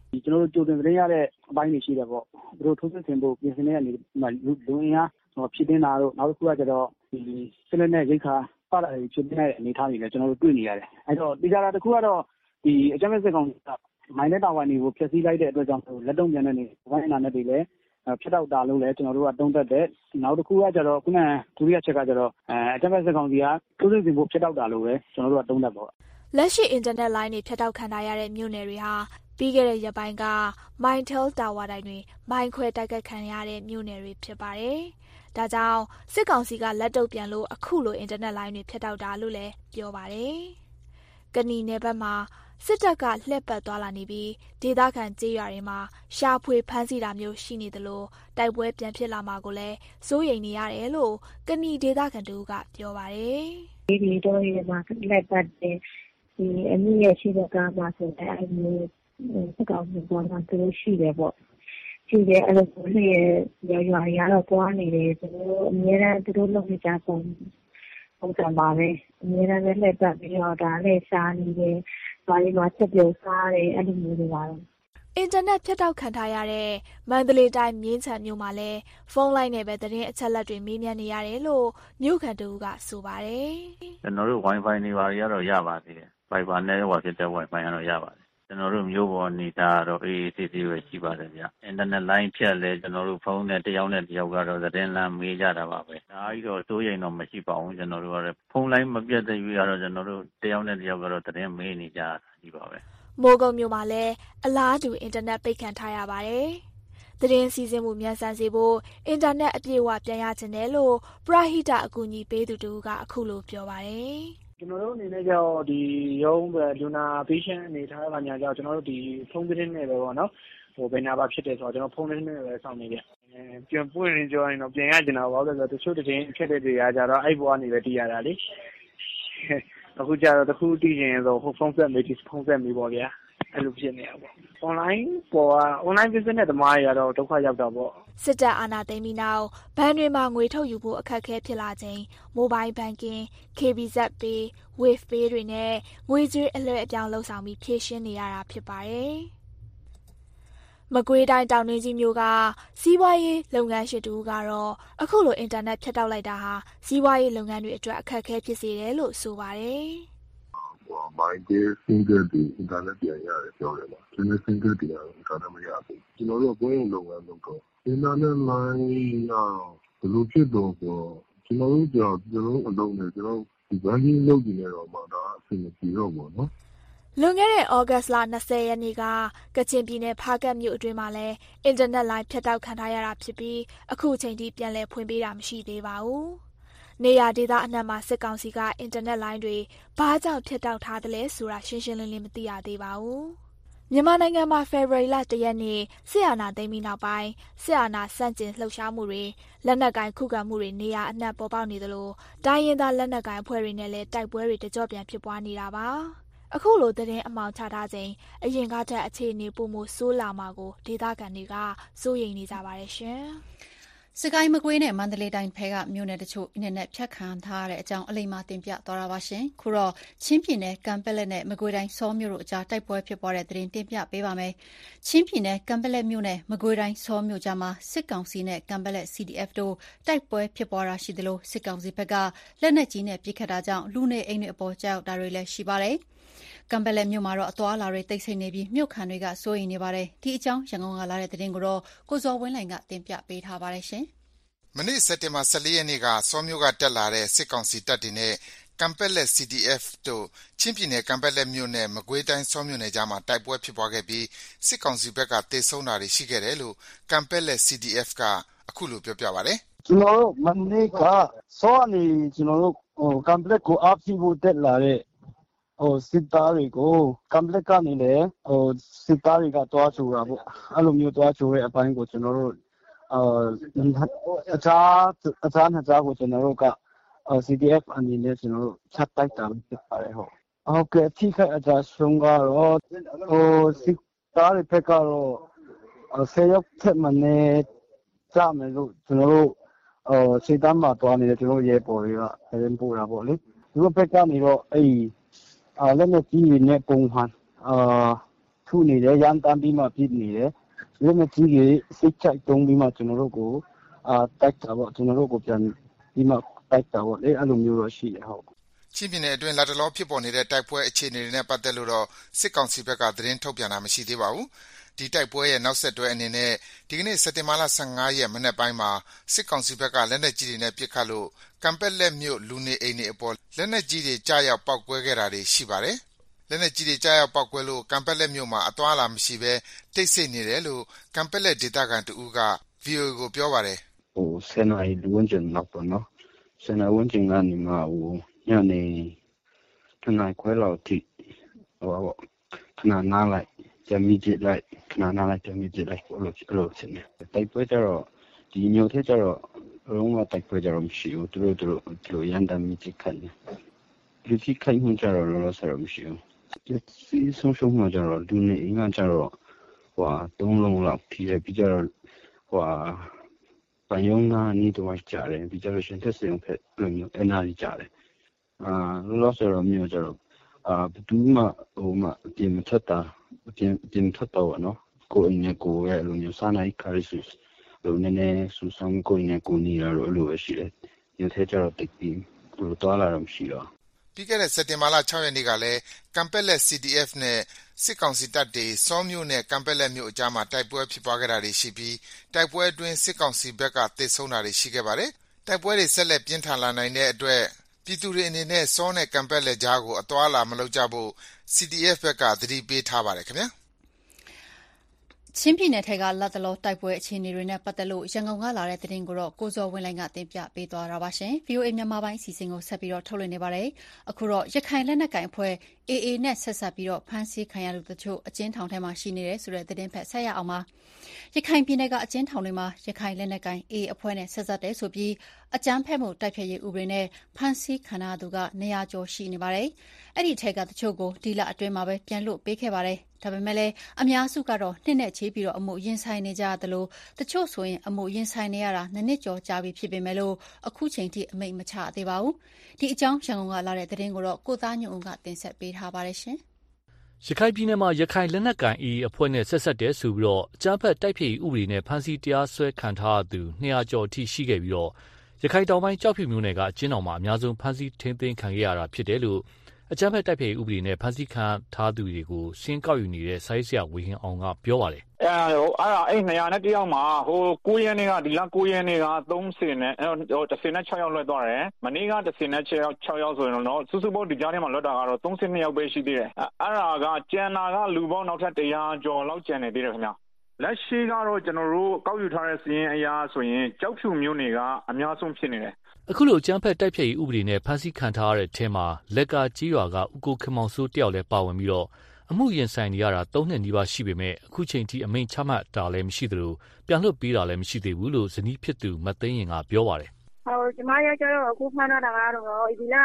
ကျွန်တော်တို့ကြိုတင်သတင်းရတဲ့အပိုင်းတွေရှိတယ်ပေါ့သူတို့ထိုးစစ်ဆင်ဖို့ပြင်ဆင်တဲ့အနေနဲ့လူအင်အားဖြစ်နေတာတို့နောက်တစ်ခုကကျတော့ဒီစနစ်နဲ့ရိတ်ခါစတာတွေဖြစ်နေတဲ့အနေအထားတွေလည်းကျွန်တော်တို့တွေ့နေရတယ်အဲ့တော့ဒီကြတာတစ်ခုကတော့ဒီအကြမ်းဖက်စစ်ကောင်စီကမိုင်းနဲ့တာဝန်တွေကိုဖျက်ဆီးလိုက်တဲ့အတွက်ကြောင့်လက်တုံ့ပြန်တဲ့နေဝိုင်းအနာနဲ့တွေလည်းဖြတ်တောက်တာလို့လည်းကျွန်တော်တို့ကတုံ့တက်တယ်နောက်တစ်ခုကကျတော့ခုနဒုတိယချက်ကကျတော့အကြမ်းဖက်စစ်ကောင်စီကထိုးစစ်ဆင်ဖို့ဖြတ်တောက်တာလို့ပဲကျွန်တော်တို့ကတုံ့တက်ပေါ့လက်ရှိအင်တာနက်လိုင်းတွေဖြတ်တောက်ခံထားရတဲ့မြို့နယ်တွေဟာပြီးခဲ့တဲ့ရက်ပိုင်းက Mytel တာဝါတိုင်တွေမိုင်းခွဲတိုက်ခိုက်ခံရတဲ့မြို့နယ်တွေဖြစ်ပါတယ်။ဒါကြောင့်စစ်ကောင်စီကလက်တုပ်ပြန်လို့အခုလိုအင်တာနက်လိုင်းတွေဖြတ်တောက်တာလို့လည်းပြောပါတယ်။ကနီနယ်ဘက်မှာစစ်တပ်ကလှည့်ပတ်သွားလာနေပြီးဒေသခံကြေးရွာတွေမှာရှာဖွေဖမ်းဆီးတာမျိုးရှိနေသလိုတိုက်ပွဲပြန်ဖြစ်လာမှာကိုလည်းစိုးရိမ်နေရတယ်လို့ကနီဒေသခံတို့ကပြောပါတယ်။ဒီတော့ဒီမှာလက်ပတ်တဲ့အမှုရဲ့ရှိတဲ့ကားမှာဆိုတဲ့အဲ့ဒီစကောက်ဘောမှာသူရှိတယ်ပေါ့ရှိတယ်အဲ့လိုလေရွာရတော့တွားနေတယ်သူတို့အများအားသူတို့လုပ်နေကြပုံစံပါပဲအများအားလည်းလက်ပတ်ပြီးတော့ဒါလည်းစားနေတယ်ဘာလို့လဲချက်ပြုတ်စားတယ်အဲ့လိုမျိုးတွေပါတော့အင်တာနက်ဖြတ်တောက်ခံထားရတဲ့မန္တလေးတိုင်းမြင်းခြံမြို့မှာလည်းဖုန်းလိုင်းနဲ့ပဲသတင်းအချက်အလက်တွေမေးမြန်းနေရတယ်လို့မြို့ခံတို့ကဆိုပါတယ်ကျွန်တော်တို့ Wi-Fi နေပါရတော့ရပါသေးတယ် Fiber နဲ့ဟောဖြစ်တဲ့ Wi-Fi ကတော့ရပါတယ်ကျွန်တော်တို့မျိုးပေါ်နေတာတော့အေးအေးဆေးဆေးပဲရှိပါတယ်ဗျအင်တာနက်လိုင်းဖြတ်လဲကျွန်တော်တို့ဖုန်းနဲ့တယောက်နဲ့တယောက်ကတော့သတင်းလမ်းမေးကြတာပါပဲဒါကြီးတော့စိုးရိမ်တော့မရှိပါဘူးကျွန်တော်တို့ကတော့ဖုန်းလိုင်းမပြတ်တဲ့ရွေးကတော့ကျွန်တော်တို့တယောက်နဲ့တယောက်ကတော့သတင်းမေးနေကြတာရှိပါပဲမိုးကုတ်မြို့မှာလည်းအလားတူအင်တာနက်ပိတ်ခံထားရပါတယ်သတင်းစီစဉ်မှုမြန်ဆန်စေဖို့အင်တာနက်အပြည့်အဝပြန်ရချင်တယ်လို့ပရဟိတအကူအညီပေးသူတို့ကအခုလိုပြောပါတယ်ကျွန်တော်တို့အနေနဲ့ကြောင့်ဒီရုံးပဲလူနာ patient အနေထားကညာကြောင့်ကျွန်တော်တို့ဒီဖုန်းသတင်းနဲ့ပဲပေါ့နော်ဘယ်နာပါဖြစ်တယ်ဆိုတော့ကျွန်တော်ဖုန်းသတင်းနဲ့ပဲစောင့်နေတယ်ပြန်ပွင့်ရင်ကြောရင်တော့ပြန်ရကျင်တာပါပဲဆိုတော့တချို့တင်ဖြစ်တဲ့တွေကကြတော့အဲ့ဘွားနေပဲတည်ရတာလေအခုကြတော့တခုတည်ရင်ဆိုဖုန်းဆက်မေးဒီဖုန်းဆက်မေးပေါ့ဗျာအဲ့လိုဖြစ်နေရပေါ့ online ပေါ်က online business သမားတွေကတော့ဒုက္ခရောက်တာပေါ့စစ်တပ်အာဏာသိမ်းပြီးနောက်ဘဏ်တွေမှာငွေထုတ်ယူဖို့အခက်အခဲဖြစ်လာချိန် Mobile Banking, KBZ Pay, Wave Pay တွေနဲ့ငွေကြေးအလွှဲအပြောင်းလုပ်ဆောင်ပြီးဖြည့်ရှင်းနေရတာဖြစ်ပါတယ်။မကွေးတိုင်းတောင်တွင်းကြီးမြို့ကစီးပွားရေးလုပ်ငန်းရှင်တူကတော့အခုလိုအင်တာနက်ဖြတ်တောက်လိုက်တာဟာစီးပွားရေးလုပ်ငန်းတွေအတွက်အခက်အခဲဖြစ်စေတယ်လို့ဆိုပါတယ်။မိုင်းတဲ့စင်ကယ်ဒီအင်တာနက်ပြန်ရတယ်ပြောတယ်လားဒီနေ့စင်ကယ်ဒီကအင်တာနက်မရဘူးကျွန်တော်တို့ဘွင်းလုပ်ငန်းလုပ်တော့အင်တာနက်လိုင်းကဘယ်လိုဖြစ်တော့ကျွန်တော်တို့ကြောင့်ကျွန်တော်အလုံးနဲ့ကျွန်တော်ဒီဘန်ကင်းလုပ်နေတော့မှဒါအဆင်ပြေတော့ပေါ့နော်လွန်ခဲ့တဲ့ဩဂတ်စ်လ20ရက်နေ့ကကချင်ပြည်နယ်ဖားကတ်မြို့အတွင်းမှာလည်းအင်တာနက်လိုင်းဖြတ်တောက်ခံထားရတာဖြစ်ပြီးအခုချိန်ထိပြန်လည်ဖွင့်ပေးတာမရှိသေးပါဘူး။နေရာဒေသအနှံ့မှာစစ်ကောင်စီကအင်တာနက်လိုင်းတွေဘာကြောင့်ဖြတ်တောက်ထားသလဲဆိုတာရှင်းရှင်းလင်းလင်းမသိရသေးပါဘူး။မြန်မာနိုင်ငံမှာဖေဖော်ဝါရီလ1ရက်နေ့စစ်အာဏာသိမ်းပြီးနောက်ပိုင်းစစ်အာဏာဆန့်ကျင်လှုပ်ရှားမှုတွေလက်နက်ကိုင်ခုခံမှုတွေနေရာအနှံ့ပေါ်ပေါက်နေသလိုတိုင်းရင်းသားလက်နက်ကိုင်အဖွဲ့တွေနဲ့လည်းတိုက်ပွဲတွေတကြော့ပြန်ဖြစ်ပွားနေတာပါ။အခုလိုသတင်းအမှောင်ချထားချိန်အရင်ကတည်းကအခြေအနေပုံမဆိုးလာမှာကိုဒေသခံတွေကစိုးရိမ်နေကြပါတယ်ရှင်။စကိုင်းမကွေးနဲ့မန္တလေးတိုင်းဖဲကမြို့နယ်တချို့အင်တာနက်ဖြတ်ခံထားရတဲ့အကြောင်းအလိမ္မာတင်ပြသွားတာပါရှင်။ခုတော့ချင်းပြည်နယ်ကံပက်လက်နဲ့မကွေးတိုင်းစောမြို့တို့အကြားတိုက်ပွဲဖြစ်ပွားတဲ့သတင်းတင်ပြပေးပါမယ်။ချင်းပြည်နယ်ကံပက်လက်မြို့နဲ့မကွေးတိုင်းစောမြို့ကြားမှာစစ်ကောင်စီနဲ့ကံပက်လက် CDF တို့တိုက်ပွဲဖြစ်ပွားတာရှိသလိုစစ်ကောင်စီဘက်ကလက်နက်ကြီးနဲ့ပစ်ခတ်တာကြောင့်လူနေအိမ်တွေအပေါ်ကျရောက်တာတွေလည်းရှိပါတယ်။ကံပက်လက်မြို့မှာတော့အသွားအလာတွေတိတ်ဆိတ်နေပြီးမြို့ခံတွေကစိုးရိမ်နေပါတယ်။ဒီအကြောင်းရန်ကုန်ကလာတဲ့သတင်းကိုတော့ကိုဇော်ဝင်းလှိုင်ကတင်ပြပေးထားပါတယ်ရှင်။မနေ့စက်တင်ဘာ14ရက်နေ့ကစောမြို့ကတက်လာတဲ့စစ်ကောင်စီတပ်တွေနဲ့ကံပက်လက် CDF တို့ချင်းပြည်နယ်ကံပက်လက်မြို့နဲ့မကွေးတိုင်းစောမြို့နယ်ကြားမှာတိုက်ပွဲဖြစ်ပွားခဲ့ပြီးစစ်ကောင်စီဘက်ကတေဆုံးတာတွေရှိခဲ့တယ်လို့ကံပက်လက် CDF ကအခုလိုပြောပြပါတယ်။ကျွန်တော်တို့မနေ့ကစောအနေကျွန်တော်တို့ကံပက်လက်ကိုအားဖြည့်ဖို့တက်လာတဲ့စစ်သားတွေကိုကံပက်လက်ကနေလည်းစစ်သားတွေကတွားချိုတာပေါ့အဲ့လိုမျိုးတွားချိုတဲ့အပိုင်းကိုကျွန်တော်တို့အခြားနှစ်ကြားကိုကျွန်တော်တို့ကCDF အနေနဲ့ကျွန်တော်တို့ဖြတ်တိုက်တာဖြစ်ပါတယ်ဟုတ်ကဲ့အထိခိုက်အကြဆုံးကတော့စစ်သားတွေဘက်ကတော့10ရောက်ထက်မနည်းကြမယ်လို့ကျွန်တော်တို့စေတမ်းမှာတွားနေတဲ့ကျွန်တော်ရဲပေါ်တွေကသတင်းပို့တာပေါ့လေသူတို့ဘက်ကနေတော့အဲ့လက်နက်ကြီးတွေနဲ့ပုံမှန်ထုနေတယ်ရန်တမ်းပြီးမှပြစ်နေတယ်လက်မကြီးကြီးစိတ်ချိုက်တုံးပြီးမှကျွန်တော်တို့ကိုတိုက်တာပေါ့ကျွန်တော်တို့ကိုပြန်ပြီးမှတိုက်တာပေါ့လေအဲ့လိုမျိုးတော့ရှိတယ်ဟုတ်ချင်းပြည်နယ်အတွင်းလက်တလောဖြစ်ပေါ်နေတဲ့တိုက်ပွဲအခြေအနေတွေနဲ့ပတ်သက်လို့တော့စစ်ကောင်စီဘက်ကသတင်းထုတ်ပြန်တာမရှိသေးပါဘူးဒီတိုက်ပွဲရဲ့နောက်ဆက်တွဲအနေနဲ့ဒီကနေ့စက်တင်ဘာလ15ရက်မနေ့ပိုင်းမှာစစ်ကောင်စီဘက်ကလက်နက်ကြီးတွေနဲ့ပစ်ခတ်လို့ကံပက်လက်မြို့လူနေအိမ်တွေအပေါ်လက်နက်ကြီးတွေကြားရောက်ပောက်ကွဲခဲ့တာတွေရှိပါတယ်လက်နက်ကြီးတွေကြားရောက်ပောက်ကွဲလို့ကံပက်လက်မြို့မှာအသွားအလာမရှိဘဲတိတ်ဆိတ်နေတယ်လို့ကံပက်လက်ဒေသခံတဦးက VOA ကိုပြောပါတယ် 10နာရီဝန်းကျင်လောက်ပေါ့နော်10နာရီဝန်းကျင်ကနေမှညနေ2နာရီခွဲလောက်ထိခဏနားလိုက်ကြမ်းမိကြည့်လိုက်ခဏနားလိုက်ကြမ်းမိကြည့်လိုက်အဲ့လိုဖြစ်နေတိုက်ပွဲကြတော့ဒီမျိုးထဲကြတော့လုံးဝတိုက်ပွဲကြတော့မရှိဘူးသူတို့ရန်တမ်းမိကြည့်ခိုင်းတယ်လူကြီးခိုင်းမှကြတော့လောလောဆယ်တော့မရှိဘူးဒီဆုံးရှုံးမှကြတော့လူနေအင်္ဂါကြတော့3လုံးလောက်ထိတယ်ပြီးကြတော့ပန်ယုံနာနီးတော့ကြားတယ်ပြီးကြတော့ရှင်သက်စရုံဖက်လိုမျိုးအနာကြီးကြားတယ်လောလောဆယ်တော့မျိုးကြတော့ဘယ်သူမှပြင်မထက်တာပြင်ထက်တော့နော်ကိုယ်နဲ့ကိုယ်ရဲ့လိုမျိုးစာနိုင်ခါရစ်လိုနည်းနည်းစူဆောင်ကိုယ်နဲ့ကိုယ်နေရတော့လိုပဲရှိတယ်ဒီထဲကျတော့တိတ်ပြီးလိုတော့လာတော့မရှိတော့ပြီးခဲ့တဲ့စက်တင်ဘာလ6ရက်နေ့ကလည်းကံပက်လက် CDF နဲ့စစ်ကောင်စီတပ်တွေစောမြို့နဲ့ကံပက်လက်မြို့အကြားမှာတိုက်ပွဲဖြစ်ပွားခဲ့တာတွေရှိပြီးတိုက်ပွဲအတွင်းစစ်ကောင်စီဘက်ကတိုက်ဆုံတာတွေရှိခဲ့ပါတယ်တိုက်ပွဲတွေဆက်လက်ပြင်းထန်လာနိုင်တဲ့အတွက်ပြည်သူတွေအနေနဲ့စောနဲ့ကံပက်လက်ကြားကိုအသွာအလာမလုပ်ကြဖို့ CDF ဘက်ကသတိပေးထားပါတယ်ခင်ဗျာချင်းပြည်နယ်ထဲကလက်တလောတိုက်ပွဲအခြေအနေတွေနဲ့ပတ်သက်လို့ရန်ကုန်ကလာတဲ့သတင်းကိုတော့ကိုဇော်ဝင်းလိုင်းကတင်ပြပေးသွားတာပါရှင် VOA မြန်မာပိုင်းအစီအစဉ်ကိုဆက်ပြီးတော့ထုတ်လွှင့်နေပါတယ်အခုတော့ရခိုင်လက်နက်ကိုင်အဖွဲ့ AA နဲ့ဆက်ဆက်ပြီးတော့ဖမ်းဆီးခံရသူတို့အကျဉ်းထောင်ထဲမှာရှိနေတယ်ဆိုတဲ့သတင်းဖက်ဆက်ရအောင်ပါရခိုင်ပြည်နယ်ကအကျဉ်းထောင်တွေမှာရခိုင်လက်နက်ကိုင် AA အဖွဲ့နဲ့ဆက်ဆက်တယ်ဆိုပြီးအကြမ်းဖက်မှုတိုက်ဖျက်ရေးဥပဒေနဲ့ဖမ်းဆီးခံရသူက200ကျော်ရှိနေပါတယ်အဲ့ဒီထဲကတချို့ကိုဒီလအတွင်းမှာပဲပြန်လွတ်ပေးခဲ့ပါတယ်ဒါပေမဲ့လည်းအများစုကတော့နှစ်နဲ့ချီပြီးတော့အမှုရင်ဆိုင်နေကြရတယ်လို့တချို့ဆိုရင်အမှုရင်ဆိုင်နေရတာနှစ်ကျော်ကြာပြီဖြစ်ပေမဲ့လို့အခုချိန်ထိအမိန့်မချသေးပါဘူးဒီအကြောင်းရန်ကုန်ကလာတဲ့သတင်းကိုတော့ကိုသားညွန့်ဦးကတင်ဆက်ပေးထားပါတယ်ရှင်ရခိုင်ပြည်နယ်မှာရခိုင်လက်နက်ကိုင် AA အဖွဲ့နဲ့ဆက်ဆက်တဲ့ဆိုပြီးတော့အကြမ်းဖက်တိုက်ဖျက်ရေးဥပဒေနဲ့ဖမ်းဆီးတရားစွဲခံထားသူ200ကျော်အထိရှိခဲ့ပြီးတော့ရခိုင်တောင်ပိုင်းကြောက်ဖြူမြို့နယ်ကအကျဉ်းထောင်မှာအများဆုံးဖမ်းဆီးထိန်းသိမ်းခံခဲ့ရတာဖြစ်တယ်လို့အကြမ်းဖက်တိုက်ဖျက်ရေးဥပဒေနဲ့ဖမ်းဆီးခံထားသူတွေကိုစင်းကောက်ယူနေတဲ့ဆိုင်းဆရာဝေဟင်အောင်ကပြောပါတယ်အဲ့200ယောက်မှာ9ရက်နေ့ကဒီလ9ရက်နေ့က30နဲ့16ယောက်လွှတ်သွားတယ်မနေ့က16ယောက်ဆိုရင်တော့စုစုပေါင်းဒီကြားထဲမှာလွှတ်တာကတော့32ယောက်ပဲရှိသေးတယ်အဲ့ဒါကကျန်တာကလူပေါင်းနောက်ထပ်100ကျော်လောက်ကျန်နေသေးတယ်ခင်ဗျလက်ရှိကတော့ကျွန်တော်တို့ကောက်ယူထားတဲ့စီးရင်အရာဆိုရင်ကြောက်ဖြူမျိုးတွေကအများဆုံးဖြစ်နေတယ်အခုလိုအကြမ်းဖက်တိုက်ဖျက်ရေးဥပဒေနဲ့ဖမ်းဆီးခံထားရတဲ့ထဲမှာလက်ကာကြီးရွာကဦးကိုခင်မောင်စိုးတယောက်လည်းပါဝင်ပြီးတော့အမှုရင်ဆိုင်နေရတာ3နှစ်နီးပါးရှိပေမဲ့အခုချိန်ထိအမိန့်ချမှတ်တာလည်းမရှိသလိုပြန်လွှတ်ပေးတာလည်းမရှိသေးဘူးလို့ဇနီးဖြစ်သူမသိန်းရင်ကပြောပါတယ်ကျမရဲ့ကျတော့အခုဖမ်းတာကတော့ဒီလ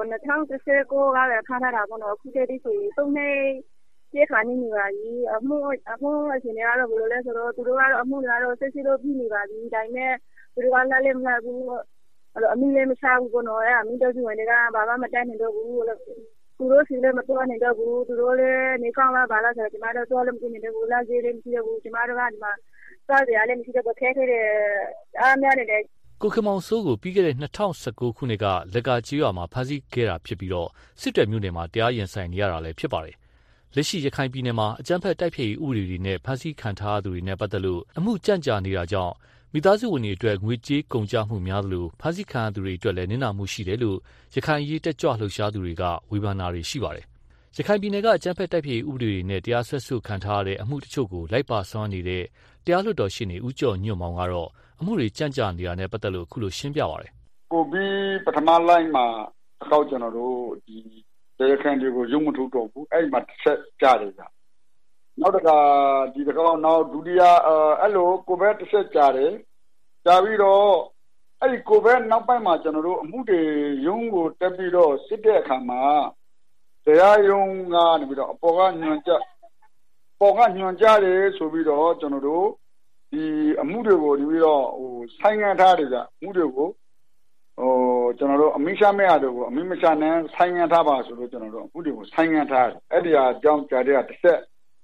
2019ကလည်းဖမ်းတာပေါ့နော်အခုတည်းကဆိုရင်3နှစ်ပြည့်ခါနေပါပြီအမှုအရှင်တွေကတော့ဘယ်လိုလဲဆိုတော့သူတို့ကတော့အမှုတွေကတော့စစ်စစ်လို့ပြီးနေပါပြီဒါပေမဲ့သူတို့ကလည်းလည်းမလာဘူးအဲ့တော့အမိလည်းမချဘူးပေါ့နော်အဲ့အမိတို့စီဝင်တွေကဘာမှမတတ်နိုင်တော့ဘူးလို့သူတို့စီလည်းမတော်နိုင်တော့ဘူးသူတို့လည်းနေကောင်းလာပါလားဆိုတော့ကျမတို့တော့လည်းမသိနိုင်တော့ဘူးလားသေးလည်းမရှိတော့ဘူးကျမတို့ကဒီမှာစားကြရလည်းမရှိတော့ခဲခဲတဲ့အားများနေတယ်ကိုခင်မောင်စိုးကိုပြီးခဲ့တဲ့2019ခုနှစ်ကလက်ကာကြီးရွာမှာဖမ်းဆီးခဲ့တာဖြစ်ပြီးတော့စစ်တပ်မြို့နယ်မှာတရားရင်ဆိုင်နေရတာလည်းဖြစ်ပါတယ်လက်ရှိရခိုင်ပြည်နယ်မှာအကြမ်းဖက်တိုက်ဖျက်ရေးဥပဒေတွေနဲ့ဖမ်းဆီးခံထားသူတွေနဲ့ပတ်သက်လို့အမှုကြန့်ကြာနေတာကြောင့်မိသားစုဝင်တွေအတွက်ငွေကြေးကုန်ကျမှုများသလိုဖမ်းဆီးခံသူတွေအတွက်လည်းနစ်နာမှုရှိတယ်လို့ရခိုင်ရေးတက်ကြွလှုပ်ရှားသူတွေကဝေဖန်တာတွေရှိပါတယ်။ရခိုင်ပြည်နယ်ကအကြမ်းဖက်တိုက်ဖျက်ရေးဥပဒေတွေနဲ့တရားစွဲဆိုခံထားရတဲ့အမှုတချို့ကိုလိုက်ပါဆောင်နေတဲ့တရားလွှတ်တော်ရှေ့နေဦးကျော်ညွန့်မောင်ကတော့အမှုတွေကြန့်ကြာနေတာနဲ့ပတ်သက်လို့အခုလိုရှင်းပြပါတယ်။ကိုပြီးပထမလိုက်မှာအကောက်ကျွန်တော်တို့ဒီရခိုင်တွေကိုရုံမထုတ်တော့ဘူးအဲ့ဒီမှာတစ်ဆက်ကြားတယ်ဗျ။နောက်တစ်ခါဒီတစ်ခါနောက်ဒုတိယအဲ့လိုကိုပဲတစ်ဆက်ကြားတယ်ကြာပြီးတော့အဲ့ဒီကိုပဲနောက်ပိုင်းမှာကျွန်တော်တို့အမှုတွေရုံးကိုတက်ပြီးတော့စစ်တဲ့အခါမှာတရားရုံးကနေပြီးတော့အပေါ်ကညွှန်ကြားတယ်ဆိုပြီးတော့ကျွန်တော်တို့ဒီအမှုတွေကိုဒီပြီးတော့ဆိုင်ငံထားတယ်ဗျအမှုတွေကိုကျွန်တော်တို့အမိရှာမဲ့ရတော့အမိမရှာနဲ့ဆိုင်ငံထားပါဆိုလို့ကျွန်တော်တို့အမှုတွေကိုဆိုင်ငံထားတယ်အဲ့ဒီအကြောင်းကြားတဲ့တစ်ဆက်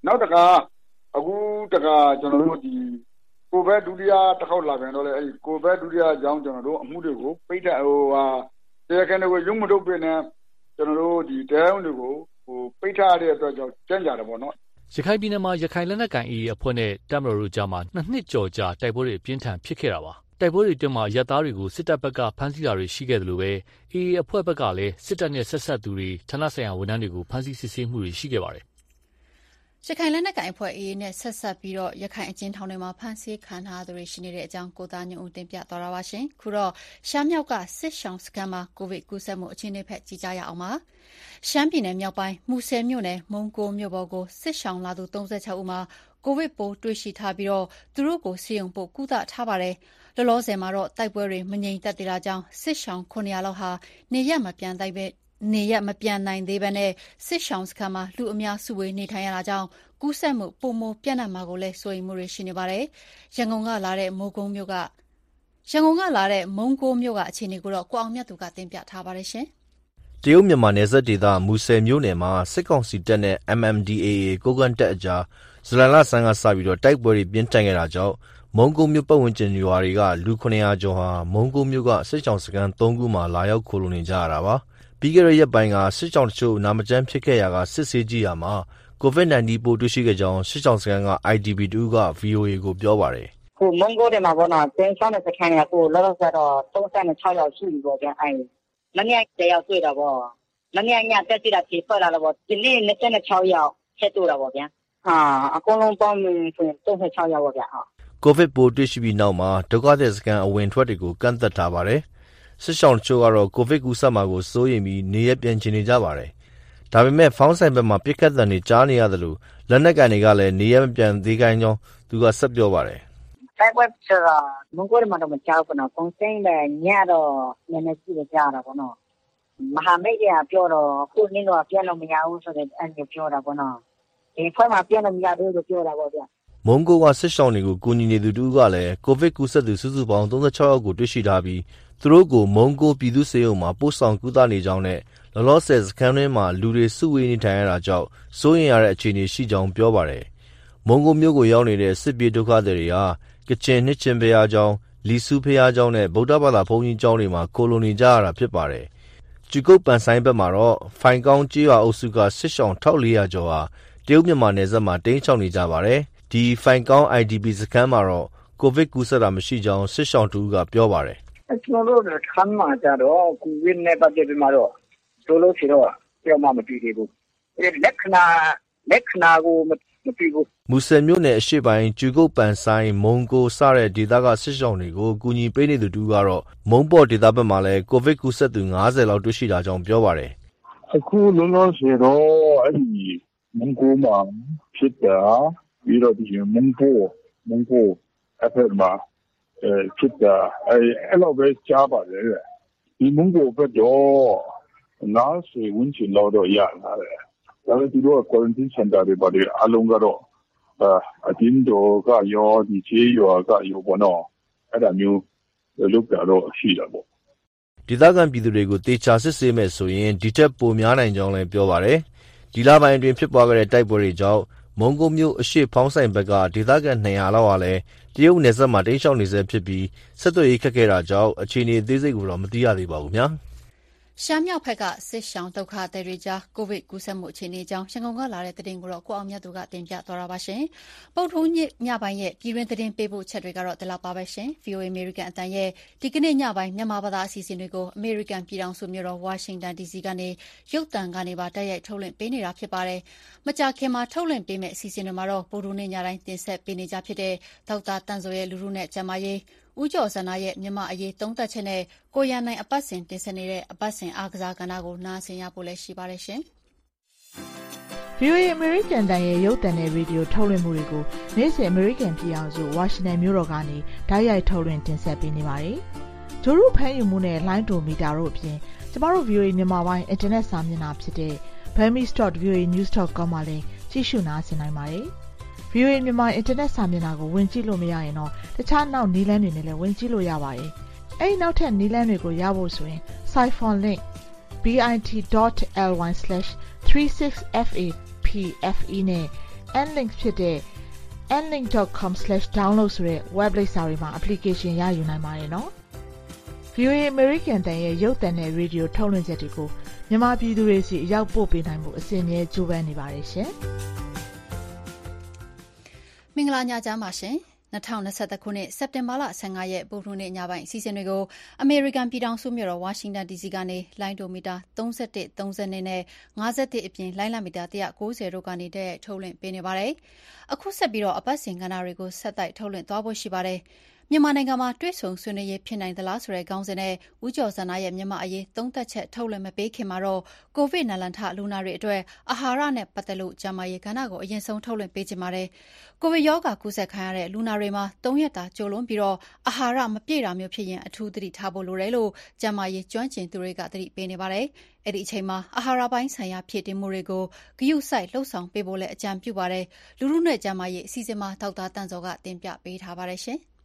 နောက်တကအခုတကကျွန်တော်တို့ဒီကိုဗစ်ဒုတိယတစ်ခေါက်လာပြန်တော့လေအဲ့ကိုဗစ်ဒုတိယအကြောင်းကျွန်တော်တို့အမှုတွေကိုပိတ်ထားတရားခံတွေကိုရုံးမထုတ်ပြနေကျွန်တော်တို့ဒီတရားရုံးတွေကိုပိတ်ထားတဲ့အတွက်ကြောင့်ကြံ့ကြတယ်ပေါ့နော်ရခိုင်ပြည်နယ်မှာရခိုင်လက်နက်ကိုင် AA အဖွဲ့နဲ့တပ်မတော်တို့ကြားမှာ2 နှစ်ကျော်ကြာတိုက်ပွဲတွေပြင်းထန်ဖြစ်ခဲ့တာပါတိုက်ပွဲတွေအတွင်းမှာရပ်သားတွေကိုစစ်တပ်ဘက်ကဖမ်းဆီးတာတွေရှိခဲ့တယ်လို့ပဲ AA အဖွဲ့ဘက်ကလည်းစစ်တပ်နဲ့ဆက်ဆက်သူတွေဌာနဆိုင်ရာဝန်ထမ်းတွေကိုဖမ်းဆီးစစ်ဆေးမှုတွေရှိခဲ့ပါတယ်ရခိုင်လက်နက်ကိုင်အဖွဲ့ AA နဲ့ဆက်ဆက်ပြီးတော့ရခိုင်အကျဉ်းထောင်တွေမှာဖမ်းဆီးခံထားသူတွေရှိနေတဲ့အကြောင်းကိုသားညွန့်ဦးတင်ပြသွားတာပါရှင်။ခုတော့ရှမ်းမြောက်ကစစ်ရှောင်းစခန်းမှာကိုဗစ်ကူးစက်မှုအခြေအနေဖက်ကြည့်ကြရအောင်ပါ။ရှမ်းပြည်နယ်မြောက်ပိုင်းမူဆယ်မြို့နယ်မုံကိုမြို့ပေါ်ကိုစစ်ရှောင်းလာသူ36ဦးမှာကိုဗစ်ပိုးတွေ့ရှိထားပြီးတော့သူတို့ကိုဆေးရုံပို့ကုသထားပါတယ်။လောလောဆယ်မှာတော့တိုက်ပွဲတွေမငြိမ်သက်သေးတာကြောင့်စစ်ရှောင်း900လောက်ဟာနေရက်မပြန်နိုင်သေးဘဲနဲ့စစ်ရှောင်းစခန်းမှာလူအများစုဝေးနေထိုင်ရတာကြောင့်ကူးစက်မှုပုံမပြန့်နှံ့မှာကိုလည်းစိုးရိမ်မှုတွေရှိနေပါတယ်။ရန်ကုန်ကလာတဲ့မုံကိုမြို့ကအခြေအနေကိုတော့ကိုအောင်မြတ်သူကတင်ပြထားပါတယ်ရှင်။တရုတ်မြန်မာနယ်စပ်ဒေသမူဆယ်မြို့နယ်မှာစစ်ကောင်စီတပ်နဲ့ MNDAA ကိုးကန့်တပ်အကြားဇူလိုင်လဆန်းကစပြီးတော့တိုက်ပွဲတွေပြင်းထန်ခဲ့တာကြောင့်မုံကိုမြို့ပတ်ဝန်းကျင်ရွာတွေကလူ900ကျော်ဟာမုံကိုမြို့ကစစ်ရှောင်းစခန်း3ခုမှာလာရောက်ခိုလုံနေကြရတာပါ။ပြီးခဲ့တဲ့ရက်ပိုင်းကစစ်ရှောင်းတချို့နာမကျန်းဖြစ်ခဲ့ရာကစစ်ဆေးကြည့်ရမှာCOVID-19 ပိုးတွေ့ရှိခဲ့ကြောင်းစစ်ရှောင်းစခန်းက IDP တူက VOA ကိုပြောပါတယ်။ကိုမုံကိုတွေမှာပေါ့နော်တင်းဆောင်တဲ့စခန်းကကိုလောလောဆယ်တော့36ယောက်ရှိပြီပေါ့ဗျာအဲ့မနေ့ကတယောက်တွေ့တာပေါ့မနေ့ညတက်စီတာဖြေထွက်လာတော့ပေါ့ဒီနေ့26ယောက်ဆက်တွေ့တာပေါ့ဗျာအကုန်လုံးပေါင်းဆိုရင်36ယောက်ပေါ့ဗျာ COVID ပိုးတွေ့ရှိပြီးနောက်မှာဒုက္ခသည်စခန်းအဝင်ထွက်တွေကိုကန့်သတ်ထားပါတယ်စစ်ရှောင်းတချို့ကတော့ COVID ကူးစက်မှာကိုစိုးရိမ်ပြီးနေရပြန်ချင်နေကြပါတယ်ဒါပေမဲ့ဖောင်းဆိုင်ဘက်မှာပြစ်ခတ်တံတွေကြားနေရတယ်လို့လက်နက်ကန်တွေကလည်းနေရမပြန်သေးကိုင်းကြောင်းသူကဆက်ပြောပါတယ်တိုက်ပွဲဆိုတာမုံကိုတွေမှာတော့မကြောက်ဘူးနော်ပုံစံပဲညတော့နည်းနည်းကြည့်ကြတာပေါ့နော်မဟာမိတ်ကပြောတော့ခုနင်းတော့ပြန်လို့မရဘူးဆိုတဲ့အဲ့လိုပြောတာပေါ့နော်ဒီဖွဲ့မှာပြန်လို့မရဘူးလို့ပြောတာပေါ့ဗျမုံကိုကစစ်ရှောင်းတွေကိုကူညီနေသူတူကလည်းကိုဗစ်ကူးစက်သူစုစုပေါင်း36ယောက်ကိုတွေ့ရှိထားပြီးသူတို့ကိုမုံကိုပြည်သူ့စေယုံမှာပို့ဆောင်ကုသနေကြောင်းနဲ့လောလောဆယ်စခန်းထဲမှာလူတွေစုဝေးနေထိုင်ရတာကြောင့်စိုးရင်ရတဲ့အခြေအနေရှိကြောင်းပြောပါတယ်။မုံကိုမြို့ကိုရောက်နေတဲ့စစ်ပြေးဒုက္ခသည်တွေဟာကချင်နှစ်ချင်းဘုရားကျောင်းလီဆူဘုရားကျောင်းနဲ့ဗုဒ္ဓဘာသာဘုန်းကြီးကျောင်းတွေမှာခိုလုံနေကြရတာဖြစ်ပါတယ်။ကျူကုတ်ပန်ဆိုင်ဘက်မှာတော့ဖိုင်ကောင်းကျေးရွာအုပ်စုကစစ်ရှောင်း1400ကျော်ဟာတရုတ်မြန်မာနယ်စပ်မှာတိမ်းရှောင်နေကြပါတယ်။ဒီဖိုင်ကောင်း IDP စခန်းမှာတော့ကိုဗစ်ကူးစက်တာမရှိကြောင်းစစ်ရှောင်းတူကပြောပါတယ်။ကျွန်တော်တို့ခမ်းမှာကြတော့ကိုဗစ်နဲ့ပတ်သက်ပြီးမှတော့လို့ရှိတော့ပြောမှမပြီးသေးဘူး။လက်ခဏကိုမပြီးဘူး။မူဆယ်မြို့နယ်အရှိပိုင်းကျူကုတ်ပန်ဆိုင်မုံကိုစတဲ့ဒေသကစစ်ရှောင်းတွေကိုကူညီပေးနေသူတူကတော့မုံပေါ်ဒေသဘက်မှာလည်းကိုဗစ်ကူးစက်သူ50လောက်တွေ့ရှိတာကြောင့်ပြောပါတယ်။အခုလုံးလုံးဆိုတော့အဲ့ဒီမုံကိုမှာဖြစ်တာပြီးတော့ဒီမုံကိုအဖက်မှာဖြစ်တာအဲ့လိုပဲကြားပါတယ်။ဒီမုံကိုဘက်တော့90ဝန်းကျင်လောက်တော့ရလာတယ်။ဒါပေမဲ့သူတို့က quarantine center တွေပါတယ်အလုံးကတော့အတင်းတော့ကရောဒီချေးရောကရောပေါ့နော်အဲ့ဒါမျိုးလုပ်တာတော့ရှိတာပေါ့ဒေသခံပြည်သူတွေကိုတေချာစစ်ဆေးမဲ့ဆိုရင်ဒီထက်ပိုများနိုင်ကြောင်းလည်းပြောပါတယ်ဒီလပိုင်းအတွင်းဖြစ်ပွားခဲ့တဲ့တိုက်ပွဲတွေကြောင့်မုံကိုမြို့အရှိဖောင်းဆိုင်ဘက်ကဒေသခံ200လောက်ဟာလည်းတရုတ်နယ်စပ်မှာတိမ်းရှောင်နေဆဲဖြစ်ပြီးဆက်သွယ်ရေးခက်ခဲတာကြောင့်အခြေအနေအသေးစိတ်ကိုတော့မသိရသေးပါဘူးဗျာရှမ်းမြောက်ဘက်ကစစ်ရှောင်းဒုက္ခသည်တွေကြားကိုဗစ်ကူးစက်မှုအခြေအနေကြောင့်ရန်ကုန်ကလာတဲ့သတင်းကိုတော့ကိုအောင်မြတ်သူကတင်ပြသွားတာပါရှင်။ပုတ်ထုံးညပိုင်းရဲ့ပြည်တွင်းသတင်းပေးပို့ချက်တွေကတော့ဒီလောက်ပါပဲရှင်။ VOA American အတန်ရဲ့ဒီကနေ့ညပိုင်းမြန်မာဘာသာအစီအစဉ်တွေကို American ပြည်ထောင်စုမြို့တော် Washington DC ကနေရုပ်သံကနေပါတိုက်ရိုက်ထုတ်လွှင့်ပေးနေတာဖြစ်ပါတယ်။မကြာခင်မှာထုတ်လွှင့်ပေးမယ့်အစီအစဉ်တွေမှာတော့ပုတ်ထုံးညတိုင်းတင်ဆက်ပေးနေကြဖြစ်တဲ့ဒေါက်တာတန်ဆိုရဲ့လူထုနဲ့ကျမရေးဦးကျော်စန္ဒာရဲ့မြန်မာအရေးသုံးသပ်ချက်နဲ့ကိုရန်နိုင်အပတ်စဉ်တင်ဆက်နေတဲ့အပတ်စဉ်အားကစားကဏ္ဍကိုနားဆင်ရဖို့လည်းရှိပါတယ်ရှင်။ VOA American တန်ရဲ့ရုပ်သံနဲ့ရေဒီယိုထုတ်လွှင့်မှုတွေကိုနေ့စဉ် American ပြည်အောင်စု Washington မြို့တော်ကနေတိုက်ရိုက်ထုတ်လွှင့်တင်ဆက်ပေးနေပါတယ်။ဂျိုရုဖမ်းယူမှုနဲ့ line to meter တို့အပြင်ကျမတို့ VOA မြန်မာပိုင်း internet စာမျက်နှာဖြစ်တဲ့ burmese.voanews.com မှာလည်းကြည့်ရှုနားဆင်နိုင်ပါတယ်။ VOA မြန်မာ internet စာမျက်နှာကိုဝင်ကြည့်လို့မရရင်တော့တခြားနောက်နည်းလမ်းတွေနဲ့လည်းဝင်ကြည့်လို့ရပါတယ်။အဲဒီနောက်ထပ်နည်းလမ်းတွေကိုရဖို့ဆိုရင် Siphon link bit.ly/36fapfe နဲ့ nlink ဖြစ်တဲ့ nlink.com/download ဆိုတဲ့ web လိပ်စာတွေမှာ application ရယူနိုင်ပါတယ်နော်။ VOA American တန်ရဲ့ရုပ်သံနဲ့ရေဒီယိုထုတ်လွှင့်ချက်တွေကိုမြန်မာပြည်သူတွေစီအရောက်ပို့ပေးနိုင်မှုအစဉ်အမြဲကြိုးပမ်းနေပါတယ်ရှင်။မင်္ဂလာညချမ်းပါရှင်။2021ခုနှစ်စက်တင်ဘာလ15ရက်ဗုဒ္ဓဟူးနေ့ညပိုင်းအစီအစဉ်တွေကိုအမေရိကန်ပြည်ထောင်စုမြို့တော်ဝါရှင်တန် DC ကနေလိုင်းဒိုမီတာ31 32နဲ့51အပြင်လိုင်းလမီတာ190တို့ကနေတဲ့ထုတ်လွှင့်ပေးနေပါတယ်။အခုဆက်ပြီးတော့အပတ်စဉ်ကဏ္ဍတွေကိုဆက်တိုက်ထုတ်လွှင့်သွားဖို့ရှိပါတယ်။မြန်မာနိုင်ငံမှာတွေ့ဆုံဆွေးနွေးရေးဖြစ်နိုင်သလားဆိုတဲ့ခေါင်းစဉ်နဲ့ဦးကျော်ဇံနာရဲ့မြန်မာအရေးသုံးသပ်ချက်ထုတ်လွှင့်မပေးခင်မှာတော့ကိုဗစ်နာလန်ထလူနာတွေအတွက်အာဟာရနဲ့ပတ်သက်လို့ကျန်းမာရေးကဏ္ဍကိုအရင်ဆုံးထုတ်လွှင့်ပေးချင်ပါတယ်။ကိုဗစ်ရောဂါကူးစက်ခံရတဲ့လူနာတွေမှာ3ရက်တာကြိုလွန်ပြီးတော့အာဟာရမပြည့်တာမျိုးဖြစ်ရင်အထူးသတိထားဖို့လိုတယ်လို့ကျန်းမာရေးကျွမ်းကျင်သူတွေကသတိပေးနေပါတယ်။အဲ့ဒီအချိန်မှာအာဟာရပိုင်းဆိုင်ရာဖြည့်တင်းမှုတွေကိုဂရုစိုက်လှုပ်ဆောင်ပေးဖို့လည်းအကြံပြုပါတယ်။လူထုနဲ့ကျန်းမာရေးအစီအစဉ်မှာဒေါက်တာတန်စောကတင်ပြပေးထားပါတယ်ရှင်။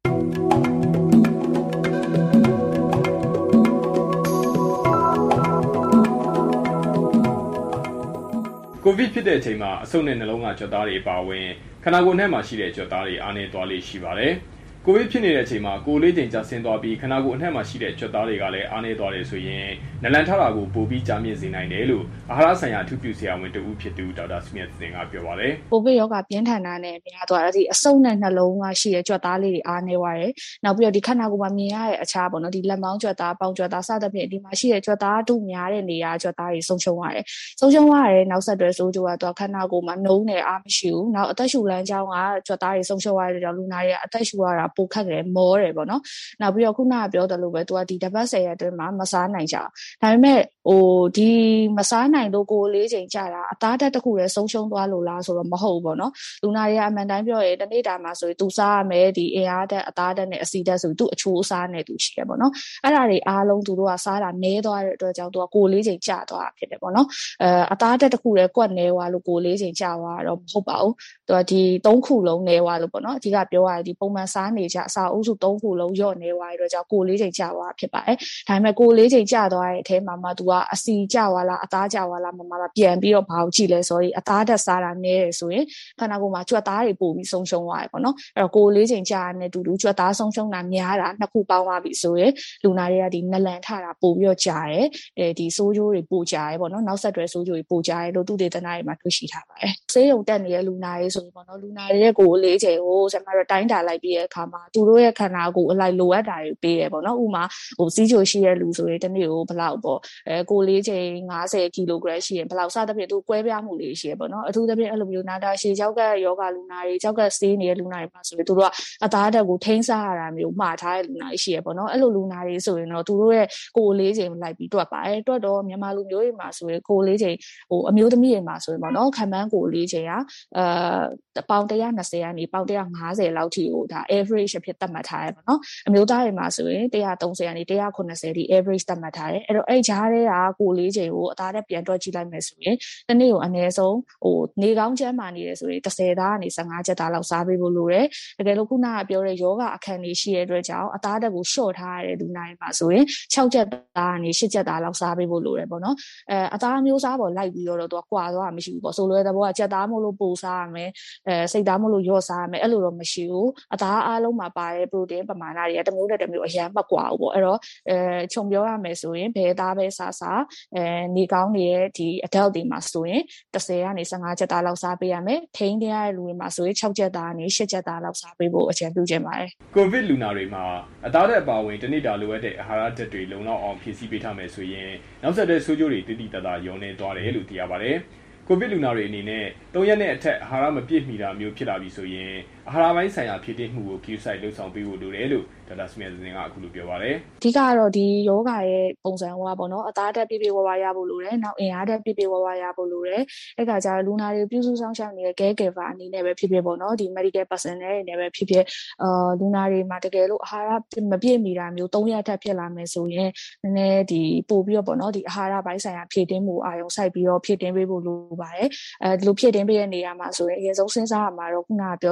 ကိုဗစ်ဖြစ်တဲ့အချိန်မှာအဆုတ်နဲ့နှလုံးကကြွက်သားတွေပါဝင်ခန္ဓာကိုယ်နဲ့မှာရှိတဲ့ကြွက်သားတွေအားနည်းသွားလေရှိပါတယ်။ကိုဗစ်ဖြစ်နေတဲ့အချိန်မှာကိုယ်လေးချိန်ကျဆင်းသွားပြီးခန္ဓာကိုယ်အနှံ့မှာရှိတဲ့ကြွက်သားတွေကလည်းအားနည်းသွားတယ်ဆိုရင်နလန်ထတာကိုပိုပြီးကြာမြင့်စေနိုင်တယ်လို့အာဟာရဆိုင်ရာအထူးပြုဆရာဝန်တဦးဖြစ်သူဒေါက်တာစမစ်သင်ကပြောပါတယ်။ကိုဗစ်ရောဂါပြင်းထန်တာနဲ့များသွားတယ်အဆုတ်နဲ့နှလုံးကရှိတဲ့ကြွက်သားလေးတွေအားနည်းသွားတယ်။နောက်ပြီးတော့ဒီခန္ဓာကိုယ်မှာမြင်ရတဲ့အခြားပေါ့နော်ဒီလက်မောင်းကြွက်သားပေါင်ကြွက်သားစသဖြင့်ဒီမှာရှိတဲ့ကြွက်သားတုများတဲ့နေရာကြွက်သားတွေဆုံးရှုံးရတယ်။ဆုံးရှုံးရတဲ့နောက်ဆက်တွဲဆိုးကျိုးကတော့ခန္ဓာကိုယ်မှာနှုံးနဲ့အားမရှိဘူး။နောက်အသက်ရှူလမ်းကြောင်းကကြွက်သားတွေဆုံးရှုံးရတဲ့ကြောင့်လူနာတွေကအသက်ရှူရတာပိုခက်တယ်မောတယ်ပေါ့နော်။နောက်ပြီးတော့ခုနကပြောတယ်လို့ပဲသူကဒီတပတ်10ရက်အတွင်းမှာမစားနိုင်ကြဘူး။ဒါပေမဲ့ဒီမစားနိုင်လို့ကိုယ်လေးချိန်ကြာတာအသားတက်တစ်ခုလည်းဆုံးရှုံးသွားလို့လားဆိုတော့မဟုတ်ဘူးပေါ့နော်။လူနာတွေကအမှန်တိုင်းပြောရင်တနေ့တာမှာဆိုရင်သူစားရမယ်ဒီအင်အားတက်အသားတက်နဲ့အစီတက်ဆိုသူအချိုးအစားနဲ့သူရှိရပေါ့နော်။အဲ့ဒါတွေအားလုံးသူတို့ကစားတာနည်းသွားတဲ့အတွက်ကြောင့်သူကကိုယ်လေးချိန်ကြာသွားတာဖြစ်တယ်ပေါ့နော်။အသားတက်တစ်ခုလည်းကွက်နည်းသွားလို့ကိုယ်လေးချိန်ကြာသွားတော့မဟုတ်ပါဘူး။သူကဒီ3ခုလုံးနည်းသွားလို့ပေါ့နော်။အဓိကပြောရရင်ဒီပုံမှန်စားနေကြအစာအုပ်စု3ခုလုံးရော့နေသွားတဲ့အတွက်ကြောင့်ကိုယ်လေးချိန်ကြာသွားဖြစ်ပါတယ်။ဒါပေမဲ့ကိုယ်လေးချိန်ကြာသွားတဲ့အထဲမှာမှသူကအစီကြာသွားလားအသားကြာသွားလားမပြန်ပြီးတော့ဘာကိုကြည့်လဲဆိုရင်အသားတက်စားတာနည်းတယ်ဆိုရင်ခန္ဓာကိုယ်မှာကြွက်သားတွေပို့ပြီးဆုံးရှုံးသွားတယ်ပေါ့နော်။အဲ့တော့ကိုယ်လေးချိန်ကြာတဲ့တူတူကြွက်သားဆုံးရှုံးတာများတာနှစ်ခုပေါင်းသွားပြီဆိုရင်လူနာတွေကဒီနလန်ထတာပို့ပြီးတော့ကြာတယ်။ဒီဆိုးကျိုးတွေပို့ကြာတယ်ပေါ့နော်။နောက်ဆက်တွဲဆိုးကျိုးတွေပို့ကြာတယ်လို့သူတေသနာတွေမှာတွေ့ရှိထားပါတယ်။ဆေးရုံတက်နေတဲ့လူနာတွေဆိုရင်ပေါ့နော်လူနာတွေရဲ့ကိုယ်လေးချိန်ကိုကျွန်တော်တို့တိုင်းတာလိုက်ပြီးတဲ့အခါမှာသူတို့ရဲ့ခန္ဓာကိုယ်အလိုက်လိုအပ်တာတွေပေးတယ်ပေါ့နော်။ဥပမာစီးချိုရှိတဲ့လူဆိုရင်တစ်နေ့ကိုဘယ်လောက်ပေါ့ကိုယ်လေးချိန်50ကီလိုဂရမ်ရှိရင်ဘယ်လောက်စသဖြင့်သူကွဲပြားမှုလေးရှိရပေါ့နော်။အထူးသဖြင့်အဲ့လိုမျိုးနာတာရှည်ကြောက်ကယောဂလူနာတွေကြောက်ကဆေးနေတဲ့လူနာတွေမှာဆိုရင်သူတို့ကအသားတက်ကိုထိန်းစားရတာမျိုးမှားထားတဲ့လူနာတွေရှိရပေါ့နော်။အဲ့လိုလူနာတွေဆိုရင်တော့သူတို့ရဲ့ကိုယ်လေးချိန်လိုက်ပြီးတွက်ပါတယ်။တွက်တော့မြန်မာလူမျိုးတွေမှာဆိုရင်ကိုယ်လေးချိန်အမျိုးသမီးတွေမှာဆိုရင်ပေါ့နော်ခံမှန်းကိုယ်လေးချိန်ကပေါင်120ကနေပေါင်150လောက်ထိကိုဒါ average အဖြစ်သတ်မှတ်ထားရပေါ့နော်။အမျိုးသားတွေမှာဆိုရင်130ကနေ180ဒီ average သတ်မှတ်ထားတယ်။အဲ့တော့အဲ့ကြားထဲကကိုယ်လေးချိန်ကိုအသားတက်ပြန်တွက်ကြည့်လိုက်မယ်ဆိုရင်တနေ့ကိုအနည်းဆုံးနေကောင်းချမ်းမာနေတယ်ဆိုရင်10သားကနေ15ချက်သားလောက်စားပေးဖို့လိုတယ်။တကယ်လို့ခုနကပြောတဲ့ယောဂအခန်းလေးရှိတဲ့အတွက်ကြောင့်အသားတက်ကိုရှော့ထားရတဲ့လူနာတွေမှာဆိုရင်6ချက်သားကနေ8ချက်သားလောက်စားပေးဖို့လိုတယ်ပေါ့နော်။အသားမျိုးစားပေါ်လိုက်ပြီးတော့သူကကွာသွားမှာမရှိဘူးပေါ့။ဆိုလိုတဲ့ဘောကချက်သားမို့လို့ပိုစားရမယ်။စိတ်သားမို့လို့ရော့စားရမယ်အဲ့လိုတော့မရှိဘူး။အသားအားလုံးမှာပါတဲ့ protein ပမာဏတွေကတစ်မျိုးနဲ့တစ်မျိုးအရင်မကွာဘူးပေါ့။အဲ့တော့ခြုံပြောရမယ်ဆိုရင်ဘယ်သားပဲစားနေကောင်းနေတဲ့ဒီ adult တွေမှာဆိုရင်10ကနေ15ချက်သားလောက်စားပေးရမယ်။ထိန်းတဲ့လူတွေမှာဆိုရင်6ချက်သားကနေ8ချက်သားလောက်စားပေးဖို့အကြံပြုချင်ပါတယ်။ကိုဗစ်လူနာတွေမှာအသားတက်ပါဝင်တနေ့တာလိုအပ်တဲ့အာဟာရဓာတ်တွေလုံလောက်အောင်ဖြည့်ဆည်းပေးထားမယ်ဆိုရင်နောက်ဆက်တွဲဆိုးကျိုးတွေတိတိတသားရောနေသွားတယ်လို့သိရပါတယ်။ကိုဗစ်လူနာတွေအနေနဲ့3ရက်နဲ့အထက်အာဟာရမပြည့်မီတာမျိုးဖြစ်လာပြီဆိုရင်အာဟာရပိုင်းဆိုင်ရာဖြည့်တင်းမှုကိုဂရုစိုက်လှုပ်ဆောင်ပေးဖို့လိုတယ်လို့ဒေါက်တာစမစ်သင်ကအခုလိုပြောပါတယ်။အဓိကတော့ဒီယောဂရဲ့ပုံစံဟောပေါ့နော်အသားတက်ပြည့်ပြည့်ဝဝရဖို့လိုတယ်။နောက်အင်အားတက်ပြည့်ပြည့်ဝဝရဖို့လိုတယ်။အဲ့ခါကျတော့လူနာတွေပြုစုဆောင်ရှောက်နေတဲ့ caregiver အနေနဲ့ပဲဖြစ်ဖြစ်ပေါ့နော်ဒီ medical personnel တွေနဲ့ပဲဖြစ်ဖြစ်လူနာတွေမှာတကယ်လို့အာဟာရမပြည့်မီတာမျိုး3ရက်ထက်ဖြစ်လာမယ်ဆိုရင်နည်းနည်းဒီပို့ပြီးတော့ပေါ့နော်ဒီအာဟာရပိုင်းဆိုင်ရာဖြည့်တင်းမှုအာရုံစိုက်ပြီးတော့ဖြည့်တင်းပေးဖို့လိုပါတယ်။ဒီလိုဖြည့်တင်းပေးတဲ့နေရာမှာဆိုရင်အရင်ဆုံးစဉ်းစားရမှာတော့ခုနကပြောသလို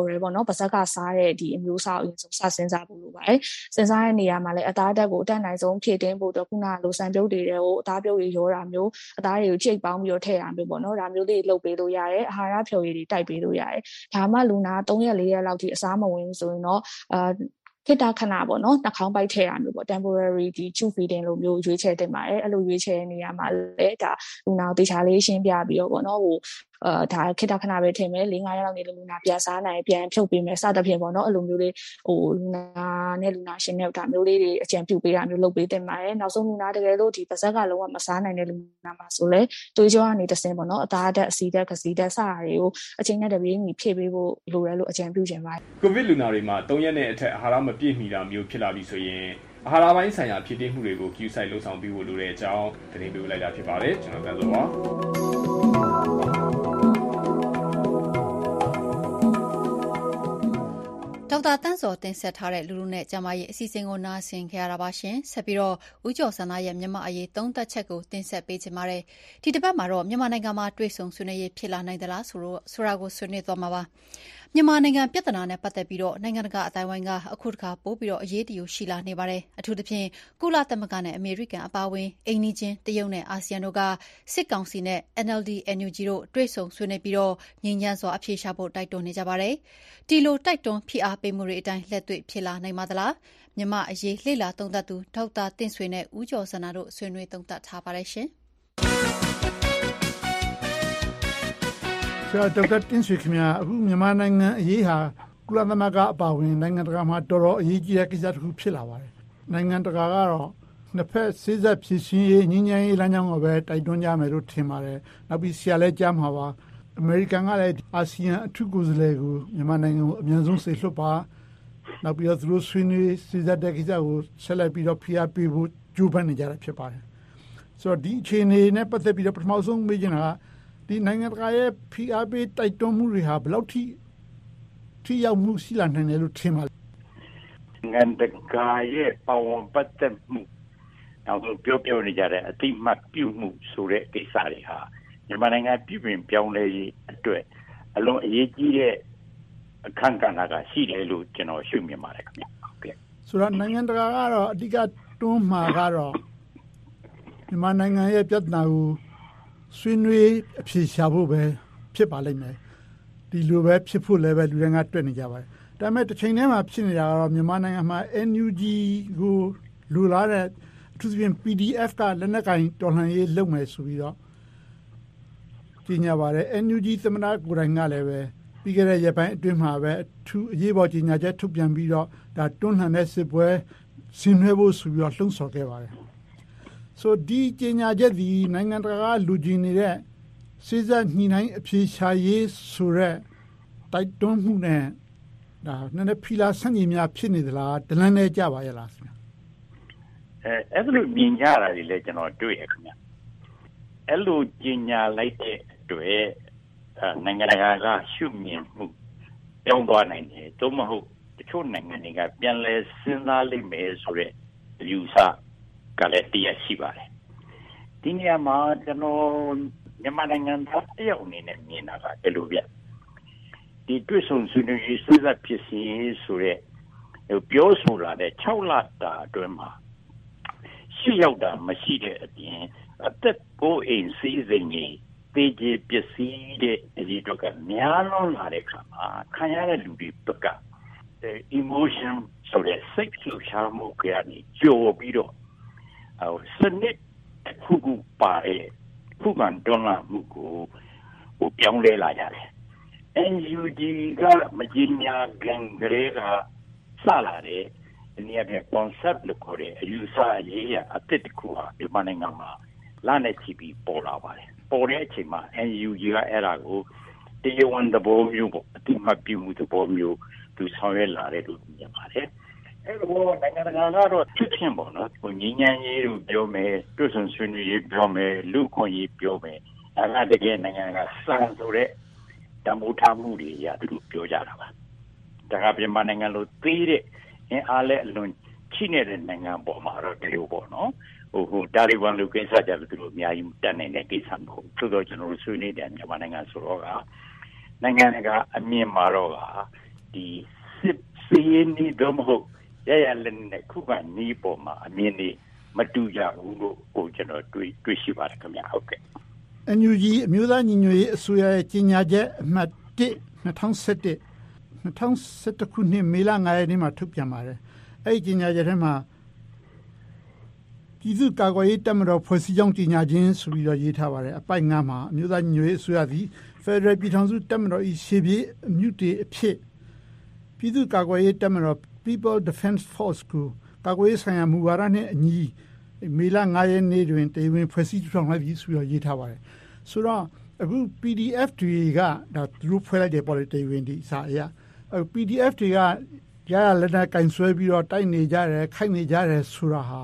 တော်တယ်ပေါ့နော်ပါဇက်ကစားတဲ့ဒီအမျိုးအစားအရင်ဆုံးစစဉ်းစားဖို့လိုပါတယ်စဉ်းစားတဲ့နေရာမှာလည်းအသားဓာတ်ကိုအတက်နိုင်ဆုံးဖြည့်တင်းဖို့တော့ခုနလိုဆန်ပြုတ်တွေကိုအသားပြုတ်တွေရောတာမျိုးအသားတွေကိုချိတ်ပေါင်းပြီးတော့ထည့်တာမျိုးပေါ့နော်ဒါမျိုးလေးလုပ်ပေးလို့ရတယ်အာဟာရဖြော်ရည်တွေတိုက်ပေးလို့ရတယ်ဒါမှလူနာ3ရက်4ရက်လောက်ထိအစားမဝင်ဆိုရင်တော့ခေတ္တခဏပေါ့နော်နှာခေါင်းပိုက်ထည့်ရမျိုးပေါ့ temporary ဒီ tube feeding လိုမျိုးရွေးချယ်တင်ပါတယ်အဲ့လိုရွေးချယ်နေရမှာလည်းဒါလူနာကိုတေချာလေးရှင်းပြပြီးတော့ပေါ့နော်ဟိုဒါခေတ္တခဏပဲထည့်မယ်4-5ရက်လောက်နေလူနာပြန်စားနိုင်ပြန်ဖြုတ်ပေးမယ်စသဖြင့်ပေါ့နော်အဲ့လိုမျိုးလေးဟိုလူနာနဲ့လူနာရှင်နဲ့ဒါမျိုးလေးတွေအကြံပြုပေးတာမျိုးလုပ်ပေးတင်ပါတယ်နောက်ဆုံးလူနာတကယ်လို့ဒီပါဇက်ကလုံးဝမစားနိုင်တဲ့လူနာမှာဆိုလဲသွေးကြောကနေတဆင်းပေါ့နော်အသားဓာတ်အဆီဓာတ်ကစီဓာတ်စတာတွေကိုအချိန်နဲ့တပြေးညီဖြည့်ပေးဖို့လိုတယ်လို့အကြံပြုချင်ပါတယ်ကိုဗစ်လူနာတွေမှာ3ရက်နဲ့အထက်အာဟာရမပြည့်မီတာမျိုးဖြစ်လာပြီဆိုရင်အာဟာရပိုင်းဆိုင်ရာဖြစ်တည်မှုတွေကို queue site လှုပ်ဆောင်ပြီးဖို့လိုတဲ့အကြောင်းသတင်းပေးလိုက်တာဖြစ်ပါတယ်ကျွန်တော်ကန်စောပါဒေါက်တာတန်းစောတင်ဆက်ထားတဲ့လူလူနဲ့ကျမရဲ့အစီအစဉ်ကိုနားဆင်ကြရတာပါရှင်ဆက်ပြီးတော့ဦးကျော်စန္ဒရဲ့မြန်မာအရေးသုံးသပ်ချက်ကိုတင်ဆက်ပေးချင်ပါတယ်ဒီတစ်ပတ်မှာတော့မြန်မာနိုင်ငံမှာတွေ့ဆုံဆွေးနွေးရေးဖြစ်လာနိုင်သလားဆိုတာကိုဆွေးနွေးသွားမှာပါမြန်မာနိုင်ငံပြဿနာနဲ့ပတ်သက်ပြီးတော့နိုင်ငံတကာအတိုင်းအဝိုင်းကအခုတစ်ခါပို့ပြီးတော့အရေးတယူရှိလာနေပါတယ်အထူးသဖြင့်ကုလသမဂ္ဂနဲ့အမေရိကန်အပါအဝင်အိမ်နီးချင်းတရုတ်နဲ့အာဆီယံတို့ကစစ်ကောင်စီနဲ့ NLD NUG တို့တွေ့ဆုံဆွေးနွေးပြီးတော့ငြိမ်းချမ်းစွာအဖြေရှာဖို့တိုက်တွန်းနေကြပါတယ်ဒီလိုတိုက်တွန်းဖိအားပေးမှုတွေအတိုင်းလက်တွေ့ဖြစ်လာနိုင်ပါသလားမြန်မာအရေးလှိလာသုံးသပ်သူဒေါက်တာတင့်ဆွေနဲ့ဦးကျော်စန္ဒတို့ဆွေးနွေးသုံးသပ်ထားပါတယ်ရှင်ဒေါက်တာတင်ဆွေခင်ဗျာအခုမြန်မာနိုင်ငံအရေးဟာကုလသမဂ္ဂအပါအဝင်နိုင်ငံတကာမှာတော်တော်အရေးကြီးတဲ့ကိစ္စတစ်ခုဖြစ်လာပါတယ်နိုင်ငံတကာကတော့နှစ်ဖက်စေ့စပ်ဖြစ်ရှင်းရေးငြိမ်းချမ်းရေးလမ်းကြောင်းကိုပဲတိုက်တွန်းကြမယ်လို့ထင်ပါတယ်နောက်ပြီးဆရာလည်းကြားမှာပါအမေရိကန်ကလည်းအာဆီယံအထူးကိုယ်စားလှယ်ကိုမြန်မာနိုင်ငံကိုအမြန်ဆုံးစေလွှတ်ပါနောက်ပြီးတော့သူတို့ဆွေးနွေးစေ့စပ်တဲ့ကိစ္စကိုဆက်လက်ပြီးတော့ဖိအားပေးဖို့ကြိုးပမ်းနေကြတာဖြစ်ပါတယ်ဆိုတော့ဒီအခြေအနေနဲ့ပတ်သက်ပြီးတော့ပထမဆုံးမေးချင်တာကဒီနိုင်ငံတကာရဲ့ဖိအားပေးတိုက်တွန်းမှုတွေဟာဘယ်လောက်ထိရောက်မှုရှိလာနိုင်တယ်လို့ထင်ပါလဲနိုင်ငံတကာရဲ့ပါဝင်ပတ်သက်မှုနောက်ပြောနေကြတဲ့အတိမတ်ပြုမှုဆိုတဲ့ကိစ္စတွေဟာမြန်မာနိုင်ငံပြည်ပပြောင်းလဲရေးအတွက်အလွန်အရေးကြီးတဲ့အခန်းကဏ္ဍကရှိတယ်လို့ကျွန်တော်ရှုမြင်ပါတယ်ခင်ဗျဟုတ်ကဲ့ဆိုတော့နိုင်ငံတကာကတော့အဓိကတွန်းမှာကတော့မြန်မာနိုင်ငံရဲ့ပြဿနာကိုဆွေးနွေးအဖြေရှာဖို့ပဲဖြစ်ပါလိမ့်မယ်ဒီလိုပဲဖြစ်ဖို့လည်းပဲလူတွေကတွေ့နေကြပါတယ်ဒါပေမဲ့တစ်ချိန်တည်းမှာဖြစ်နေတာကတော့မြန်မာနိုင်ငံမှာ NUG ကိုလူလာတဲ့အထူးသဖြင့် PDF ကလက်နက်ကင်တော်လှန်ရေးလုပ်မယ်ဆိုပြီးတော့ကြီးညာပါတယ် NUG သမ္မတကိုယ်တိုင်ကလည်းပဲပြီးခဲ့တဲ့ရက်ပိုင်းအတွင်းမှာပဲအထူးအရေးပေါ်ကြီးညာချက်ထုတ်ပြန်ပြီးတော့ဒါတွန်းလှန်တဲ့စစ်ပွဲဆင်နွှဲဖို့ဆိုပြီးတော့လှုံ့ဆော်ခဲ့ပါတယ်ဆိုဒီကြီးညာချက်ဒီနိုင်ငံတကာကလူကြီးနေတဲ့စေ့စပ်ညှိနှိုင်းအဖြေရှာရေးဆိုတဲ့တိုက်တွန်းမှုနဲ့ဒါနည်းနည်းဖီလာဆန့်ကျင်များဖြစ်နေသလားဒလန်းနဲ့ကြပါရဲ့လားခင်ဗျအဲ့လိုမြင်ကြတာတွေလည်းကျွန်တော်တွေ့ရခင်ဗျအဲ့လိုကြီးညာလိုက်တဲ့အတွက်နိုင်ငံတကာကရှုမြင်မှုပြောင်းသွားနိုင်တယ်သို့မဟုတ်တချို့နိုင်ငံတွေကပြန်လဲစဉ်းစားလိမ့်မယ်ဆိုတဲ့ယူဆကလည်းတရားရှိပါတယ်ဒီနေရာမှာကျွန်တော်မြန်မာနိုင်ငံသားတယောက်အနေနဲ့မြင်တာကအဲ့လိုဗျဒီတွေ့ဆုံဆွေးနွေးရေးစသဖြင့်ဆိုတဲ့ပြောဆိုလာတဲ့6လတာအတွင်းမှာရှိရောက်တာမရှိတဲ့အပြင်အသက်ကိုအိမ်စည်းစိမ်ကြီးတေးကြီးပစ္စည်းတဲ့အရေးတော့ကများလွန်လာတဲ့ခါမှာခံရတဲ့လူတွေဘက်က emotion ဆိုတဲ့စိတ်လှုပ်ရှားမှုကနေကြော်ပြီးတော့စနစ်ခုပါတဲ့ခုခံတွန်းလှန်မှုကိုပြောင်းလဲလာကြတယ် NUG ကမကြီးညာကန်ကလေးကစလာတဲ့ဒီနေ့က concept လို့ခေါ်တဲ့အယူဆရေးရအသစ်တစ်ခုဟာဒီမနိုင်ငံမှာလာနေချပြီးပေါ်လာပါတယ်ပေါ်တဲ့အချိန်မှာ NUG ကအဲ့ဒါကိုတရားဝင်သဘောမျိုးပေါ့အတိမတ်ပြုမှုသဘောမျိုးသူဆောင်ရွက်လာတဲ့လို့မြင်ပါတယ်အဲ့တော့နိုင်ငံတကာကတော့ဖြစ်ဖြစ်ပေါ့နော်ကိုငင်းငန်းရေးကိုပြောမယ်တွေ့ဆုံဆွေးနွေးရေးပြောမယ်လူခွင့်ရေးပြောမယ်အဲ့ဒါတကယ်နိုင်ငံကစံဆိုတဲ့တမိုးထားမှုတွေရသူတို့ပြောကြတာပါဒါကမြန်မာနိုင်ငံလိုသေးတဲ့အင်အားလည်းအလွန်ချိနေတဲ့နိုင်ငံပေါ်မှာတော့ဒီလိုပေါ့နော်ဟိုတာလီဘန်လူကိစ္စကြလို့သူတို့အများကြီးတက်နေတဲ့ကိစ္စမဟုတ်သို့တော့ကျွန်တော်တို့ဆွေးနွေးတယ်မြန်မာနိုင်ငံဆိုတော့ကနိုင်ငံကအမြင်မှာတော့ကဒီစစ်စီးနီးတော့မဟုတ်ရရလည်းနဲ့ခုခံနီးပေါ်မှာအမြင်တွေမတူကြဘူးလို့ကိုကျွန်တော်တွေ့ရှိပါတယ်ခင်ဗျာဟုတ်ကဲ့ NUG အမျိုးသားညီညွတ်ရေးအစိုးရရဲ့ကြီးညာချက်အမှတ်1 2011ခုနှစ်မေလ9ရက်နေ့မှာထုတ်ပြန်ပါတယ်အဲ့ဒီကြီးညာချက်ထဲမှာပြည်သူ့ကာကွယ်ရေးတပ်မတော်ဖွဲ့စည်းကြောင်းကြီးညာခြင်းဆိုပြီးတော့ရေးထားပါတယ်အပိုက်9မှာအမျိုးသားညီညွတ်ရေးအစိုးရသည် Federal ပြည်ထောင်စုတပ်မတော်၏ရှေ့ပြေးအမြုတေအဖြစ်ပြည်သူ့ကာကွယ်ရေးတပ်မတော် People Defense Force ကိုကာကွယ်ရေးဆိုင်ရာမူဝါဒနဲ့အညီမေလ9ရက်နေ့တွင်တရားဝင်ဖွဲ့စည်းထူထောင်လိုက်ပြီးဆိုပြီးရေးထားပါတယ်ဆိုတော့အခု PDF တွေကဒါသူတို့ဖွဲ့လိုက်တဲ့ policy ဝင်ဒီစာအရPDF တွေကရရလက်နက်ကင်ဆွဲပြီးတော့တိုက်နေကြတယ်ခိုက်နေကြတယ်ဆိုတာဟာ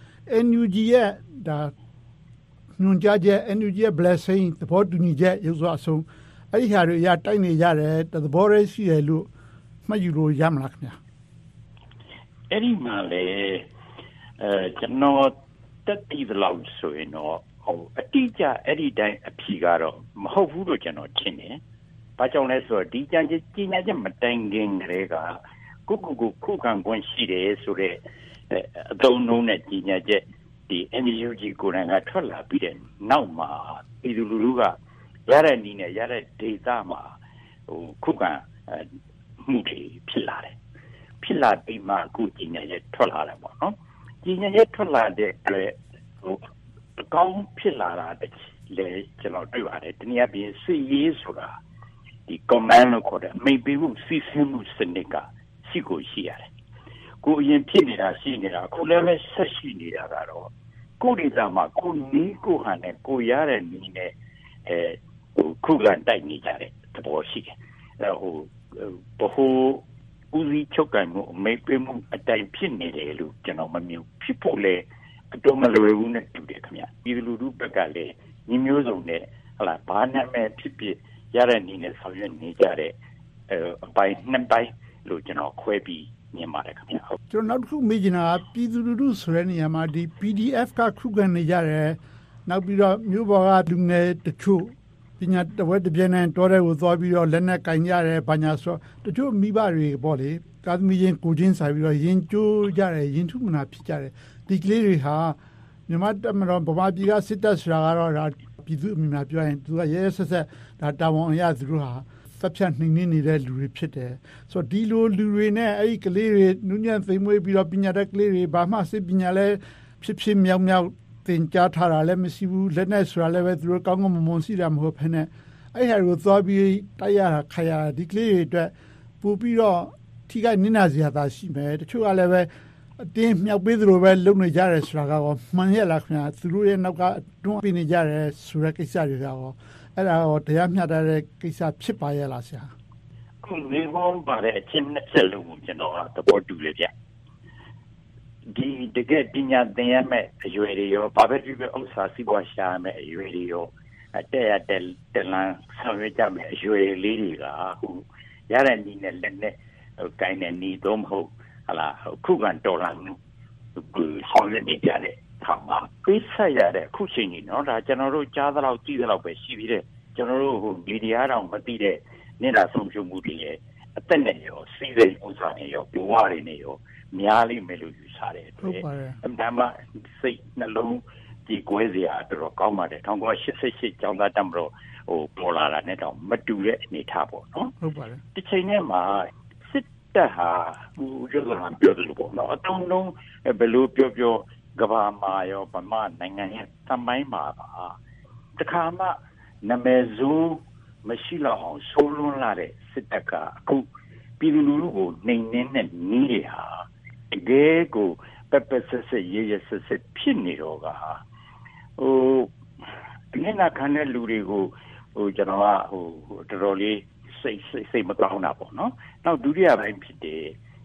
NUG ရဲ့ဒါညွန်ကြားချက် NUG ရဲ့ blessing သဘောတူညီချက်ရုပ်စွာအဆုံးအဲ့ဒီဟာတွေရတိုက်နေကြတယ်သဘောရရှိတယ်လို့မှတ်ယူလို့ရမလားခင်ဗျာအဲ့ဒီမှာလေကျွန်တော်တက်တည်လောက်ဆိုရင်တော့အတိအကျအဲ့ဒီတိုင်းအဖြေကတော့မဟုတ်ဘူးလို့ကျွန်တော်ထင်တယ်။ဘာကြောင့်လဲဆိုတော့ဒီကြံကြီးညာချက်မတိုင်ခင်ကလေးကကိုခုခံခွင့်ရှိတယ်ဆိုတဲ့အသုံးနှုန်းနဲ့ကြီးညာချက်ဒီ NUG ကိုယ်တိုင်ကထွက်လာပြီးတဲ့နောက်မှာပြည်သူလူထုကရတဲ့နည်းနဲ့ရတဲ့ဒေတာမှာခုခံမှုတွေဖြစ်လာတယ်။ဖြစ်လာပြီးမှအခုကြီးညာချက်ထွက်လာတယ်ပေါ့နော်။ကြီးညာချက်ထွက်လာတဲ့အတွက်ကောင်းဖြစ်လာတာလေကျွန်တော်တွေ့ပါတယ်တနည်းအားဖြင့်စစ်ရေးဆိုတာဒီ command လို့ခေါ်တဲ့အမိန့်ပေးမှုစီစဉ်မှုစနစ်ကရှိကိုရှိရတယ်ကိုအရင်ဖြစ်နေတာရှိနေတာအခုလည်းပဲဆက်ရှိနေတာကတော့ကိုဒေသမှာကိုနီးကိုဟန်နဲ့ကိုရတဲ့နီးနဲ့ခုခံတိုက်နေကြတဲ့သဘောရှိတယ်ဘဟုဦးစီးချုပ်ကမှုအမိန့်ပေးမှုအတိုင်းဖြစ်နေတယ်လို့ကျွန်တော်မမြင်ဖြစ်ဖို့လေတော့မလွယ်ဘူးနဲ့တူတယ်ခင်ဗျပြည်သူလူထုဘက်ကလည်းညီမျိုးစုံနဲ့ဟလာဘာနာမည်ဖြစ်ဖြစ်ရတဲ့နည်းနဲ့ဆောင်ရွက်နေကြတဲ့အပိုင်းနှစ်ပိုင်းလို့ကျွန်တော်ခွဲပြီးမြင်ပါတယ်ခင်ဗျကျွန်တော်နောက်တစ်ခုမေးချင်တာကပြည်သူလူထုဆိုတဲ့နေရာမှာဒီ PDF ကခုခံနေကြတယ်နောက်ပြီးတော့မြို့ပေါ်ကလူငယ်တချို့ပညာတဝက်တစ်ပြည့်နဲ့တောထဲကိုသွားပြီးတော့လက်နက်ကင်ကြတယ်ဘာညာဆိုတချို့မိဘတွေပေါ့လေကာသမီချင်းကိုချင်းဆိုင်ပြီးတော့ရင်ကျိုးကြတယ်ရင်ထုမနာဖြစ်ကြတယ်ဒီကလေးတွေဟာမြန်မာတပ်မတော်ဗမာပြည်ကစစ်တပ်ဆိုတာကတော့ဒါပြည်သူအမြင်ပြောရင်သူကရဲရဲဆက်ဆက်ဒါတာဝန်အရသူတို့ဟာတပ်ဖြတ်နှိမ်နှင်းနေတဲ့လူတွေဖြစ်တယ်ဆိုတော့ဒီလိုလူတွေနဲ့အဲ့ဒီကလေးတွေနုညံ့သိမ်မွေးပြီးတော့ပညာတတ်ကလေးတွေဘာမှစစ်ပညာလဲဖြစ်မြောက်မြောက်သင်ကြားထားတာလည်းမရှိဘူးလက်နဲ့ဆိုတာလည်းပဲသူတို့ကောင်းကောင်းမွန်မွန်ရှိတာမဟုတ်ဘဲနဲ့အဲ့ဟာကိုသွားပြီးတိုက်ရတာခါရတာဒီကလေးတွေအတွက်ပို့ပြီးတော့ထိခိုက်နစ်နာစရာသာရှိမယ်တချို့ကလည်းပဲအတင်းမြောက်ပေးသလိုပဲလုပ်နေကြတယ်ဆိုတာကတော့မှန်ရလားခင်ဗျာသူတို့ရဲ့နောက်ကတွန်းပေးနေကြတယ်ဆိုတဲ့ကိစ္စတွေကတော့အဲ့ဒါတော့တရားမျှတတဲ့ကိစ္စဖြစ်ပါရဲ့လားဆရာခုနေဘောပါတဲ့အချင်းနဲ့ဆက်လို့ကျွန်တော်သဘောတူတယ်ဗျဒီတကယ်ပညာသင်ရမယ့်အရွယ်တွေရောဘာပဲဖြစ်ဖြစ်ဥစ္စာစီးပွားရှာရမယ့်အရွယ်တွေရောတဲ့ရတဲ့တလန်ဆောင်ရွက်ကြမယ့်အရွယ်လေးတွေကခုရတဲ့နည်းနဲ့လက်နဲ့ကိုင်းတဲ့နည်းတော့မဟုတ်ဟလာခုခံတော်လာမှုဆောင်ရွက်နေကြတဲ့ခါမှာပိဆက်ရတဲ့ခုချိန်ကြီးနော်ဒါကျွန်တော်တို့ကြားသလောက်သိသလောက်ပဲရှိသေးတယ်ကျွန်တော်တို့ဟိုမီဒီယာတောင်မသိတဲ့နေတာဆုံးဖြတ်မှုတွေရဲ့အသက်နဲ့ရောစီးစိမ်ဥစ္စာနဲ့ရောဘဝတွေနဲ့ရောများလိမ့်မယ်လို့ယူဆတယ်ဟုတ်ပါတယ်အမှန်မှစိတ်နှလုံးဒီကွဲစရာတော်ကောင်းပါတယ်1988ကျောင်းသားတက်မတော်ဟိုပေါ်လာတာနဲ့တော့မတူတဲ့အနေထားပေါ့နော်ဟုတ်ပါတယ်ဒီချိန်နဲ့မှာတက်ဟာရုပ်ဆောင်ပြောတယ်လို့ပေါ့နော်အတုံးလုံးဘယ်လိုပြောကဘာမာရောဗမာနိုင်ငံရဲ့သမိုင်းမှာပါတခါမှနာမည်စိုးမရှိတော့အောင်ဆိုးလွန်းလာတဲ့စစ်တပ်ကအခုပြည်သူလူထုကိုနှိမ်နှင်းတဲ့နည်းတွေဟာတကယ်ကိုပပဆက်ရရဆက်ဖြစ်နေတော့ကဟိုအမျက်နှာခံတဲ့လူတွေကိုကျွန်တော်ကတော်တော်လေးစိတ်မကောင်းတာပေါ့နော်နောက်ဒုတိယပိုင်းဖြစ်တဲ့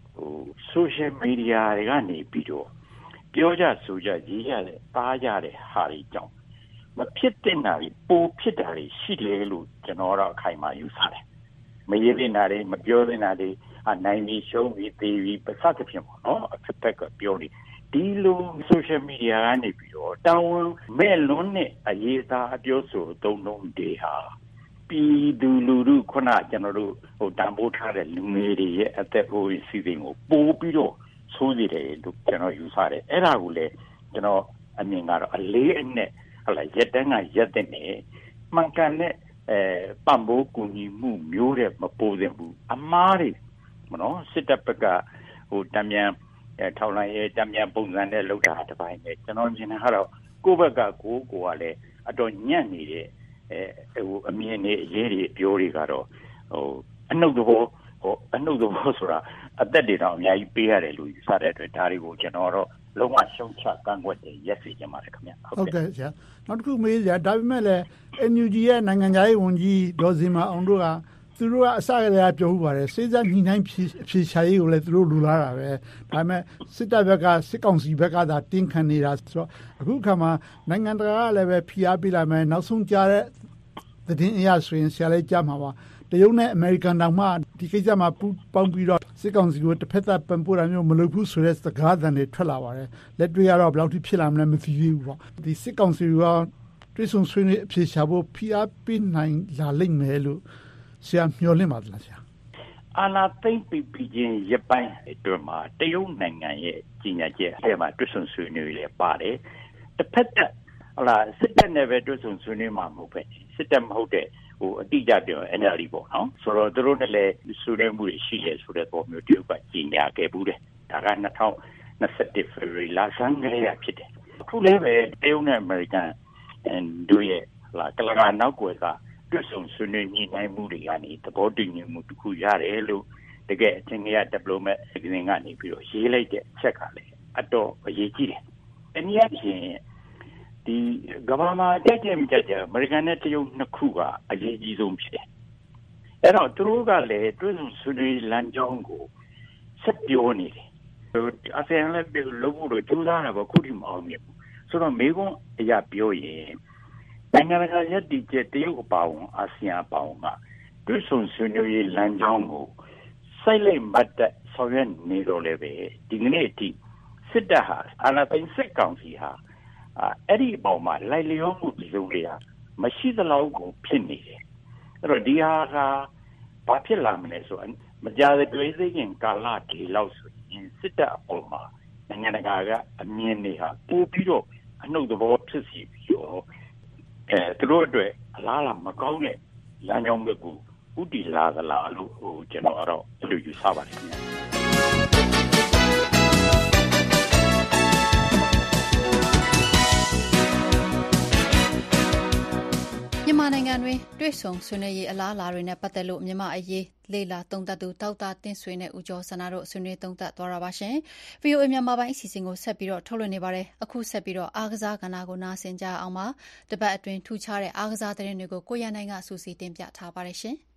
social media တွေကနေပြီးတော့ပြောကြဆိုကြရေးရတဲ့သားကြတဲ့ဟာတွေကြောင့်မဖြစ်တဲ့နာတွေပိုဖြစ်တာတွေရှိတယ်လို့ကျွန်တော်တော့အခိုင်အမာယူဆတယ်မရေးတဲ့နာတွေမပြောတဲ့နာတွေနိုင်ပြီးရှုံးပြီးသေပြီးပတ်သက်ဖြစ်ပေါ့နော်အဖြစ်ဖက်ကပြောနေဒီလို social media ကနေပြီးတော့တောင်းမဲ့လွန်းတဲ့အရေးသားအပြောဆိုသုံးတွေဟာပပြည်သူလူထုခုနကျွန်တော်တို့တန်ဖိုးထားတဲ့လူငယ်တွေရဲ့အသက်အိုးအိမ်စီးစိမ်ကိုပို့ပြီးတော့ဆိုးနေတယ်လို့ကျွန်တော်ယူဆတယ်အဲ့ဒါကိုလည်းကျွန်တော်အမြင်ကတော့အလေးအနက်ဟုတ်လားရက်တန်းကရက်တဲ့နေမှန်ကန်တဲ့ပံ့ပိုးကူညီမှုမျိုးတဲ့မပိုးသင့်ဘူးအမားတွေမနော်စစ်တပ်ဘက်ကတံမြန်ထောက်လိုင်းရဲ့တံမြန်ပုံစံနဲ့လောက်တာတစ်ပိုင်းပဲကျွန်တော်မြင်တာကတော့ကိုယ့်ဘက်ကကိုကလည်းအတော်ညံ့နေတဲ့အမြင်နဲ့အရေးတွေပြောတွေကတော့အနှုတ်သဘောဆိုတာအသက်တွေတော့အများကြီးပေးရတယ်လို့ယူဆတဲ့အတွက်ဒါတွေကိုကျွန်တော်တော့လုံးဝရှုံချကန့်ကွက်တယ်ရက်စီကြမှာလေခင်ဗျဟုတ်ကဲ့ဆရာနောက်တစ်ခုမေးစရာဒါပေမဲ့လည်း NUG ရဲ့နိုင်ငံခြားရေးဝန်ကြီးဒေါ်ဇင်မာအောင်တို့ကသူတို့ကအစကတည်းကပြောဥပါတယ်စေစပ်ညှိနှိုင်းအဖြေရှာရေးကိုလည်းသူတို့လူလာတာပဲဒါပေမဲ့စစ်တပ်ဘက်ကစစ်ကောင်စီဘက်ကသာတင်းခံနေတာဆိုတော့အခုခါမှာနိုင်ငံတကာကလည်းပဲဖိအားပေးလာမယ်နောက်ဆုံးကြားတဲ့သတင်းအရဆိုရင်ဆရာလည်းကြားမှာပါတရုတ်နဲ့အမေရိကန်တောင်မှဒီကိစ္စမှာပေါင်းပြီးတော့စစ်ကောင်စီကိုတစ်ဖက်သက်ပံ့ပိုးတာမျိုးမလုပ်ဘူးဆိုတဲ့စကားသံတွေထွက်လာပါတယ်လက်တွေ့ကတော့ဘယ်လောက်ထိဖြစ်လာမလဲမသိဘူးပေါ့ဒီစစ်ကောင်စီကတွဲဆုံဆွေးနွေးအဖြေရှာဖို့ဖိအားပေးနိုင်လာလိမ့်မယ်လို့ဆရာမျှော်လင့်ပါသလားဆရာအာနာသိမ့်ပြီးချင်းရပိုင်းအတွင်းမှာတရုတ်နိုင်ငံရဲ့ကြီးညာချက်အဲ့မှာတွဲဆုံဆွေးနွေးလေပါတယ်တစ်ဖက်သက်ဟုတ်လားစစ်တပ်နဲ့ပဲတွဲဆုံဆွေးနွေးမှာမဟုတ်ပဲစစ်တပ်မဟုတ်တဲ့အတိအကျပြော NLD ပေါ့နော်ဆိုတော့သူတို့လည်းဆွေးနွေးမှုတွေရှိတယ်ဆိုတဲ့ပုံမျိုးတရုတ်ကကြီးညာခဲ့ဘူးတယ်ဒါက2021 February လဆန်းကလေးဖြစ်တယ်အခုလည်းပဲတရုတ်နဲ့အမေရိကန်တို့ရဲ့ကလကနောက်ွယ်ကတွဲဆုံဆွေးနွေးညှိနှိုင်းမှုတွေကနေသဘောတူညီမှုတစ်ခုရတယ်လို့တကယ်အချင်းကြီးက diplomat ကနေပြီးတော့ရေးလိုက်တဲ့အချက်ကလည်းအတော်အရေးကြီးတယ်။အနည်းအားဖြင့်ဒီကမ္ဘာမှာကြက်အမေရိကန်နဲ့တရုတ်နှစ်ခုကအရေးကြီးဆုံးဖြစ်တယ်။အဲ့တော့သူတို့ကလည်းတွဲဆုံဆွေးနွေးလမ်းကြောင်းကိုဆက်ပြောနေတယ်။အဖက်လည်းလုပ်ဖို့ကြိုးစားတာပေါ့ခုထိမအောင်မြင်ဘူး။ဆိုတော့မေကွန်းအရာပြောရင်နိုင်ငံတကာရပ်တည်ချက်တရုတ်အပါအဝင်အာဆီယံအပါအဝင်ကတွဲဆုံဆွေးနွေးရေးလမ်းကြောင်းကိုစိုက်လိုက်မှတ်တဲ့ဆောင်ရွက်နေတော့လည်းပဲဒီကနေ့အထိစစ်တပ်ဟာအာဏာသိမ်းစစ်ကောင်စီဟာအဲ့ဒီအပေါ်မှာလိုက်လျောမှုဒီလိုတွေကမရှိသလောက်ကိုဖြစ်နေတယ်အဲ့တော့ဒီဟာကဘာဖြစ်လာမလဲဆိုတော့မကြာသေးခင်ကာလဒီလောက်ဆိုရင်စစ်တပ်အပေါ်မှာနိုင်ငံတကာကအမြင်တွေဟာပိုပြီးတော့အနှုတ်သဘောဖြစ်စီပြီးတော့သူတို့အတွက်အလားအမကောင်းတဲ့လမ်းကြောင်းတွေကိုဥတီလာသလားလို့ကျွန်တော်ကတော့အဲ့လိုယူဆပါတယ်ခင်ဗျာမြန်မာနိုင်ငံတွင်တွေ့ဆုံဆွေးနွေးရေးအလားအလာတွေနဲ့ပတ်သက်လို့မြန်မာအရေးလေ့လာသုံးသပ်သူဒေါက်တာတင့်ဆွေနဲ့ဦးကျော်စန္ဒတို့ဆွေးနွေးသုံးသပ်သွားတာပါရှင်။ VOA မြန်မာပိုင်းအစီအစဉ်ကိုဆက်ပြီးထုတ်လွှင့်နေပါတယ်။အခုဆက်ပြီးအားကစားကဏ္ဍကိုနားဆင်ကြအောင်ပါ။တပတ်အတွင်းထူးခြားတဲ့အားကစားသတင်းတွေကိုကိုရန်နိုင်ကစူးစီးတင်ပြထားပါတယ်ရှင်။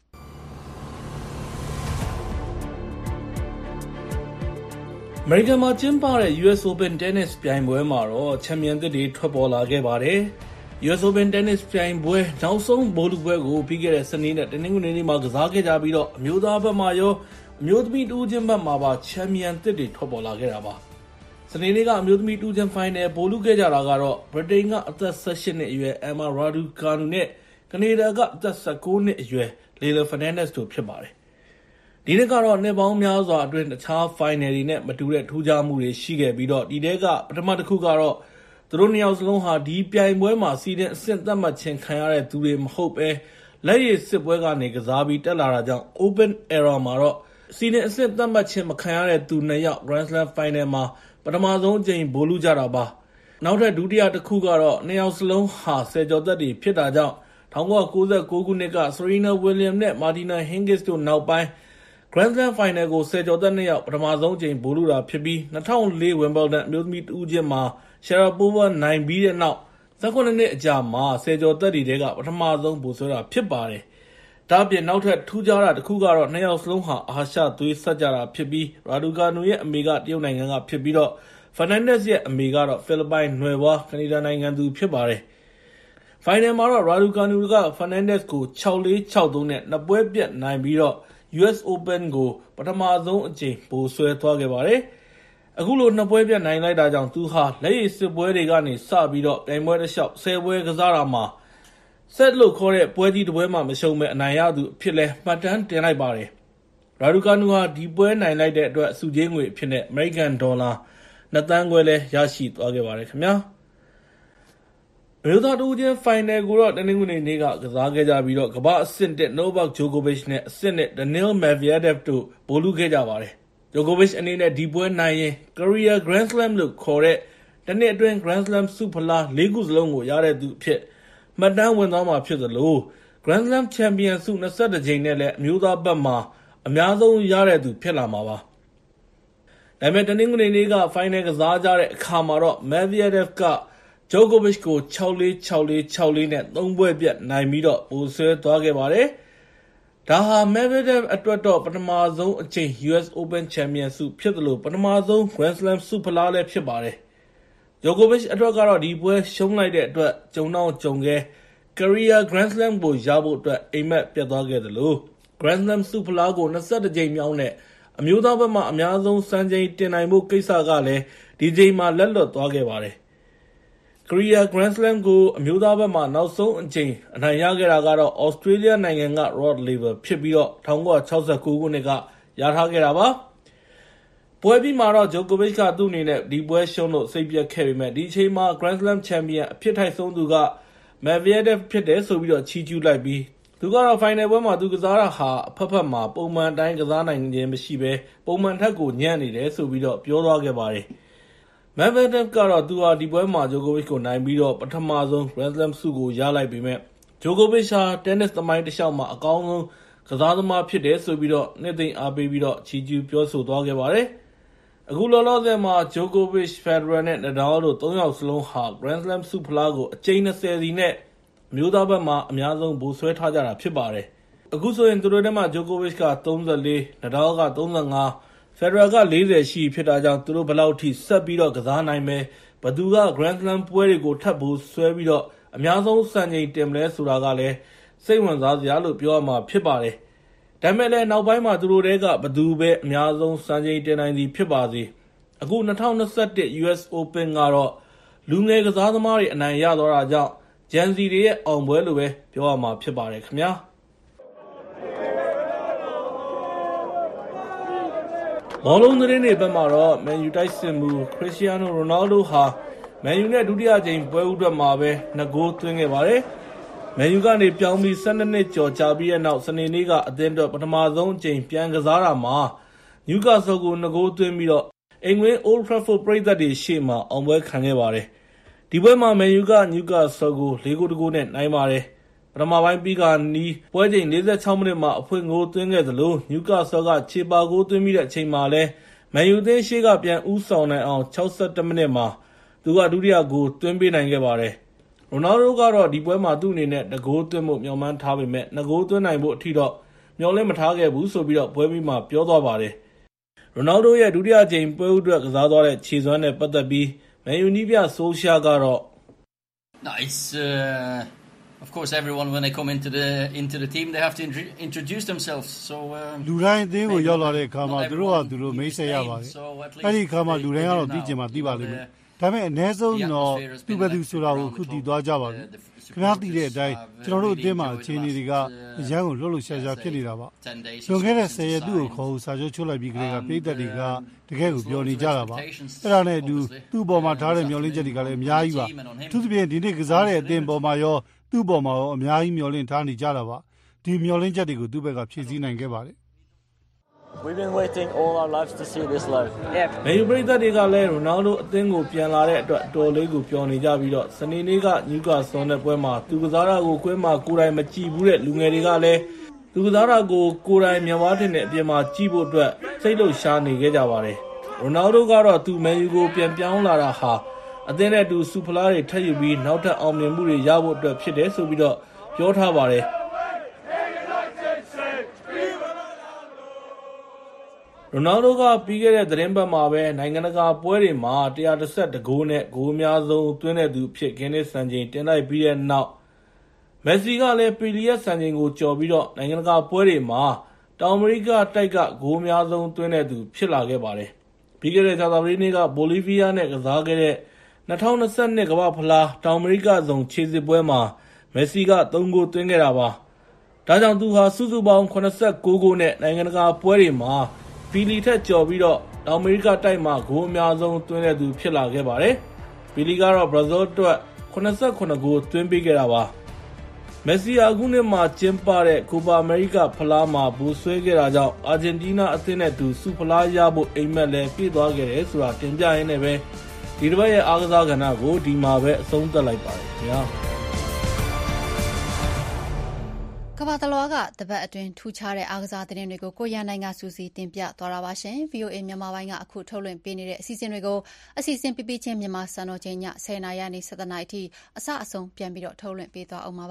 အမေရိကန်မှာကျင်းပတဲ့ US Open Tennis ပြိုင်ပွဲမှာတော့ချန်ပီယံသစ်တွေထွက်ပေါ်လာခဲ့ပါတယ်။ US Open Tennis ပြိုင်ပွဲနောက်ဆုံးဗိုလ်လုပွဲကိုပြီးခဲ့တဲ့စနေနဲ့တနင်္ဂနွေနေ့မှာကစားခဲ့ကြပြီးတော့အမျိုးသားဘက်မှာရောအမျိုးသမီးတူးချင်းဘက်မှာပါချန်ပီယံသစ်တွေထွက်ပေါ်လာခဲ့တာပါ။စနေနေ့ကအမျိုးသမီးတူးချင်းဖိုင်နယ်ဗိုလ်လုခဲ့ကြတာကတော့ဗြိတိန်ကအသက်18နှစ်အရွယ် Emma Raducanu နဲ့ကနေဒါကအသက်19နှစ်အရွယ် Leylah Fernandez တို့ဖြစ်ပါတယ်။ဒီနေ့ကတော့နှစ်ပေါင်းများစွာအတွင်းတခြားဖိုင်နယ်တွေနဲ့မတူတဲ့ထူးခြားမှုတွေရှိခဲ့ပြီးတော့ဒီထဲကပထမတစ်ခုကတော့သူတို့နှစ်ယောက်စလုံးဟာဒီပြိုင်ပွဲမှာစီးတဲ့အဆင့်သတ်မှတ်ခြင်းခံရတဲ့သူတွေမဟုတ်ပဲလက်ရည်စစ်ပွဲကနေကစားပြီးတက်လာတာကြောင့် Open Era မှာတော့စီးတဲ့အဆင့်သတ်မှတ်ခြင်းမခံရတဲ့သူ2ယောက် Grand Slam Final မှာပထမဆုံးအကြိမ်ဗိုလ်လုကြတာပါ။နောက်ထပ်ဒုတိယတစ်ခုကတော့နှစ်ယောက်စလုံးဟာဆယ်ကျော်သက်တွေဖြစ်တာကြောင့်1996ခုနှစ်က Serena Williams နဲ့ Martina Hingis တို့နောက်ပိုင်း Grand Slam Final ကိုဆယ်ကျော်သက်2ယောက်ပထမဆုံးအကြိမ်ဗိုလ်လုတာဖြစ်ပြီး2004 Wimbledon အမျိုးသမီးတူးချင်းမှာSharapova နိုင်ပြီးတဲ့နောက်18နှစ်အကြာမှာဆယ်ကျော်သက်တွေကပထမဆုံးဗိုလ်ဆွဲတာဖြစ်ပါတယ်။ဒါ့အပြင်နောက်ထပ်ထူးခြားတာတစ်ခုကတော့နှစ်ယောက်စလုံးဟာအာရှသွေးဆက်ကြတာဖြစ်ပြီး Raducanu ရဲ့အမေကတရုတ်နိုင်ငံကဖြစ်ပြီးတော့ Fernandez ရဲ့အမေကတော့ဖိလစ်ပိုင်နွယ်ဖွားကနေဒါနိုင်ငံသူဖြစ်ပါတယ်။ Final မှာတော့ Raducanu က Fernandez ကို 6-4, 6-3 နဲ့နှစ်ပွဲပြတ်နိုင်ပြီးတော့ US Open ကိုပထမဆုံးအကြိမ်ဗိုလ်ဆွဲသွားခဲ့ပါတယ်။အခုလိုနှစ်ပွဲပြတ်နိုင်လိုက်တာကြောင့်သူဟာလက်ရည်စစ်ပွဲတွေကနေစပြီးတော့ပြိုင်ပွဲတစ်လျှောက်10ပွဲကစားတာမှာဆက်လို့ခေါ်တဲ့ပွဲကြီးတစ်ပွဲမှမရှုံးမဲ့အနိုင်ရသူအဖြစ်လဲမှတ်တမ်းတင်လိုက်ပါတယ်။ရာဒူကာနူဟာဒီပွဲနိုင်လိုက်တဲ့အတွက်စုချင်းငွေအဖြစ်နဲ့အမေရိကန်ဒေါ်လာ2 သန်းခွဲလဲရရှိသွားခဲ့ပါတယ်ခင်ဗျာ။အမျိုးသားတူချင်းဖိုင်နယ်ကိုတော့တနင်္ဂနွေနေ့ကကစားခဲ့ကြပြီးတော့ကမ္ဘာအဆင့်1 Novak Djokovic နဲ့အဆင့်1 Daniil Medvedev တို့ဗိုလ်လုခဲ့ကြပါတယ်။ Djokovic အနေနဲ့ဒီပွဲနိုင်ရင် Career Grand Slam လို့ခေါ်တဲ့တစ်နှစ်အတွင်း Grand Slam ဆုဖလား၄ ခုစလုံးကိုရတဲ့သူအဖြစ်မှတ်တမ်းဝင်သွားမှာဖြစ်သလို Grand Slam Champion ဆု21 ကြိမ်နဲ့လည်းအမျိုးသားဘက်မှာအများဆုံးရတဲ့သူဖြစ်လာမှာပါ။ဒါပေမဲ့တနင်္ဂနွေနေ့ကဖိုင်နယ်ကစားကြတဲ့အခါမှာတော့ Medvedev က Djokovic ကို 6-4, 6-4, 6-4 နဲ့ 3 ပွဲပြတ်နိုင်ပြီးတော့ပိုဆွဲသွားခဲ့ပါတယ်။ဒါဟာ Medvedev အတွက်တော့ပထမဆုံးအကြိမ် US Open Champion ဆုဖြစ်သလိုပထမဆုံး Grand Slam ဆုဖလားလည်းဖြစ်ပါတယ်။ Djokovic အတွက်ကတော့ဒီပွဲရှုံးလိုက်တဲ့အတွက်ကြုံတော့ကြုံခဲ Career Grand Slam ကိုရဖို့အတွက်အိမ်မက်ပြတ်သွားခဲ့သလို Grand Slam ဆုဖလားကို21 ကြိမ်မြောက်နဲ့အမျိုးသားဘက်မှအများဆုံးစံချိန်တင်နိုင်ဖို့ကိစ္စကလည်းဒီကြိမ်မှာလက်လွတ်သွားခဲ့ပါတယ်။ Career Grand Slam ကိုအမျိုးသားဘက်မှနောက်ဆုံးအကြိမ်အနိုင်ရခဲ့တာကတော့ Australia နိုင်ငံက Rod Laver ဖြစ်ပြီးတော့1969 ခုနှစ်ကရထားခဲ့တာပါ။ပွဲပြီးမှာတော့ Djokovic ကသူ့အနေနဲ့ဒီပွဲရှုံးလို့စိတ်ပျက်ခဲ့ပေမဲ့ဒီအချိန်မှာ Grand Slam Champion အဖြစ်ထိုက်ဆုံးသူက Medvedev ဖြစ်တယ်ဆိုပြီးတော့ချီးကျူးလိုက်ပြီးသူကတော့ Final ပွဲမှာသူကစားတာဟာအဖက်ဖက်မှာပုံမှန်အတိုင်းကစားနိုင်ခြင်းမရှိဘဲပုံမှန်ထက်ကိုညံ့နေတယ်ဆိုပြီးတော့ပြောသွားခဲ့ပါတယ်။ Medvedev ကတော့သူဟာဒီပွဲမှာ Djokovic ကိုနိုင်ပြီးတော့ပထမဆုံး Grand Slam ဆုကိုရလိုက်ပေမဲ့ Djokovic ဟာ tennis သမိုင်းတစ်လျှောက်မှာအကောင်းဆုံးကစားသမားဖြစ်တယ်ဆိုပြီးတော့နှစ်သိမ့်အားပေးပြီးတော့ချီးကျူးပြောဆိုသွားခဲ့ပါတယ်။အခုလောလောဆယ်မှာ Djokovic, Federer နဲ့ Nadal တို့3 ယောက်စလုံးဟာ Grand Slam ဆုဖလားကိုအကြိမ်20စီနဲ့အမျိုးသားဘက်မှာအများဆုံးဗိုလ်ဆွဲထားကြတာဖြစ်ပါတယ်။အခုဆိုရင်သူတို့ထဲမှာ Djokovic က34, Nadal က35, Federer က40ရှိဖြစ်တာကြောင့်သူတို့ဘယ်လောက်ထိဆက်ပြီးတော့ကစားနိုင်မယ်ဘယ်သူက Grand Slam ပွဲတွေကိုထပ်ဖို့ဆွဲပြီးတော့အများဆုံးစံချိန်တင်မလဲဆိုတာကလည်းစိတ်ဝင်စားစရာလို့ပြောရမှာဖြစ်ပါတယ်။ဒါပေမဲ့လည်းနောက်ပိုင်းမှာသူတို့တွေကဘယ်သူပဲအများဆုံးစံချိန်တင်နိုင်သည်ဖြစ်ပါစေ။အခု2021 US Open ကတော့လူငယ်ကစားသမားတွေအနိုင်ရသွားတာကြောင့် Gen Z တွေရဲ့အောင်ပွဲလို့ပဲပြောရမှာဖြစ်ပါတယ်ခင်ဗျာ။ဘောလုံးသတင်းတွေဘက်မှာတော့ Man U တိုက်စစ်မှု Cristiano Ronaldo ဟာ Man U နဲ့ဒုတိယကြိမ်ပွဲဥအတွက်မှာပဲ2 ဂိုးသွင်းခဲ့ပါတယ်။ Man U ကနေပြောင်းပြီး12 နှစ်ကျော်ကြာပြီးတဲ့နောက်စနေနေ့ကအသင်းအတွက်ပထမဆုံးအကြိမ်ပြန်ကစားတာမှာ Newcastle ကို2 ဂိုးသွင်းပြီးတော့အိမ်ဝင် Old Trafford ပရိသတ်တွေရှေ့မှာအောင်ပွဲခံခဲ့ပါတယ်။ဒီပွဲမှာ Man U က Newcastle ကို4 ဂိုး 1 ဂိုးနဲ့နိုင်ပါတယ်။ပထမပိုင်းပြီးခါနီးပွဲချိန်46 မိနစ်မှာအဖွင့်ဂိုးသွင်းခဲ့သလို Newcastle ကခြေပါဂိုးသွင်းပြီးတဲ့အချိန်မှာလဲ Man U အသင်းရှေ့ကပြန်ဦးဆောင်နိုင်အောင်61 မိနစ်မှာသူကဒုတိယဂိုးသွင်းပေးနိုင်ခဲ့ပါတယ်။ Ronaldo ကတော့ဒီပွဲမှာသူ့အနေနဲ့2 ဂိုးသွင်းဖို့မျှော်မှန်းထားပေမဲ့2 ဂိုးသွင်းနိုင်ဖို့အထိတော့မျှော်လင့်မထားခဲ့ဘူးဆိုပြီးတော့ပွဲပြီးမှပြောသွားပါတယ်။ Ronaldo ရဲ့ဒုတိယကြိမ်ပွဲဥအတွက်ကစားသွားတဲ့ခြေစွမ်းနဲ့ပတ်သက်ပြီး Man U နီးပြဆိုရှာကတော့ Of course, everyone when they come into the team, they have to introduce themselves. So လူတိုင်းအသင်းကိုရောက်လာတဲ့အခါမှာသူတို့ကသူတို့မိတ်ဆက်ရပါတယ်။အဲ့ဒီအခါမှာလူတိုင်းကတော့သိချင်မှသိပါလိမ့်မယ်။ဒါပေမဲ့အ ਨੇ ဆုံးတော့သူ့ဘက်သူဆိုတာကိုအခုသိသွားကြပါပြီ။ခင်ဗျားသိတဲ့အတိုင်းကျွန်တော်တို့အသင်းမှာအခြေအနေတွေကအရန်ကိုလှုပ်လှုပ်ရှားရှားဖြစ်နေတာပါ။လွန်ခဲ့တဲ့10 ရက်သူ့ကိုခေါ်ဦးစာချုပ်ချုပ်လိုက်ပြီးကလေးကပြည်သက်တွေကတကယ်ကိုပြောနေကြတာပါ။အဲ့ဒါနဲ့အတူသူ့ပေါ်မှာထားတဲ့မျှော်လင့်ချက်တွေကလည်းအများကြီးပါ။အထူးသဖြင့်ဒီနေ့ကစားတဲ့အသင်းပေါ်မှာရောသူ့ပေါ်မှာရောအများကြီးမျှော်လင့်ထားနေကြတာပါဒီမျှော်လင့်ချက်တွေကိုသူ့ဘက်ကဖြည့်ဆည်းနိုင်ခဲ့ပါတယ် We've been waiting all our lives to see this live. Man U ပရိသတ်တွေကလည်း Ronaldo အသင်းကိုပြန်လာတဲ့အတွက်တော်လေးကိုပျော်နေကြပြီးတော့စနေနေ့က Newcastle နဲ့ပွဲမှာသူကစားတာကိုကွင်းမှာကိုယ်တိုင်မကြည့်ဘူးတဲ့လူငယ်တွေကလည်းသူကစားတာကိုကိုယ်တိုင်မျက်ဝါးထင်တဲ့အပြင်မှာကြည့်ဖို့အတွက်စိတ်လှုပ်ရှားနေခဲ့ကြပါတယ် Ronaldo ကတော့သူ Man U ကိုပြန်ပြောင်းလာတာဟာအသင်းနဲ့အတူစူဖလားတွေထပ်ယူပြီးနောက်ထပ်အောင်မြင်မှုတွေရဖို့အတွက်ဖြစ်တယ်ဆိုပြီးတော့ပြောထားပါတယ်ရိုနယ်ဒိုကပြီးခဲ့တဲ့သတင်းပတ်မှာပဲနိုင်ငံတကာပွဲတွေမှာ111ဂိုးနဲ့ဂိုးအများဆုံးသွင်းတဲ့သူဖြစ်ဂင်းနစ်စံချိန်တင်လိုက်ပြီးတဲ့နောက်မက်ဆီကလည်းပီလီယက်စံချိန်ကိုကျော်ပြီးတော့နိုင်ငံတကာပွဲတွေမှာတောင်အမေရိကတိုက်ကဂိုးအများဆုံးသွင်းတဲ့သူဖြစ်လာခဲ့ပါတယ်ပြီးခဲ့တဲ့ကြာသပတေးနေ့ကဘိုလီးဗီးယားနဲ့ကစားခဲ့တဲ့2022ကမ္ဘာ့ဖလားတောင်အမေရိကဇုံခြေစစ်ပွဲမှာမက်ဆီက3ဂိုးသွင်းခဲ့တာပါ။ဒါကြောင့်သူဟာစုစုပေါင်း89ဂိုးနဲ့နိုင်ငံတကာပွဲတွေမှာပီလီထက်ကျော်ပြီးတော့တောင်အမေရိကတိုက်မှာဂိုးအများဆုံးသွင်းတဲ့သူဖြစ်လာခဲ့ပါတယ်။ပီလီကတော့ဘရာဇီးအတွက်89ဂိုးသွင်းပေးခဲ့တာပါ။မက်ဆီအခုနှစ်မှာကျင်းပတဲ့ကိုပါအမေရိကဖလားမှာဘူဆွဲခဲ့တာကြောင့်အာဂျင်တီးနားအသင်းနဲ့သူစုဖလားရဖို့အိမ်မက်လည်းပြည့်သွားခဲ့တယ်ဆိုတာတင်ပြရင်းနဲ့ပဲဒီတစ်ပတ်ရဲ့အားကစားကဏ္ဍကိုဒီမှာပဲအဆုံးသတ်လိုက်ပါတယ်ခင်ဗျာကမ္ဘာတလွှားကတပတ်အတွင်းထူးခြားတဲ့အားကစားသတင်းတွေကိုကိုရန်နိုင်ကစူးစီးတင်ပြသွားတာပါရှင် VOA မြန်မာပိုင်းကအခုထုတ်လွှင့်ပေးနေတဲ့အစီအစဉ်တွေကိုအစီအစဉ်ပြပြချင်းမြန်မာစံတော်ချိန်ည10:00နာရီကနေ17:00နာရီအထိအစအဆုံးပြန်ပြီးတော့ထုတ်လွှင့်ပေးသွားအောင်ပါ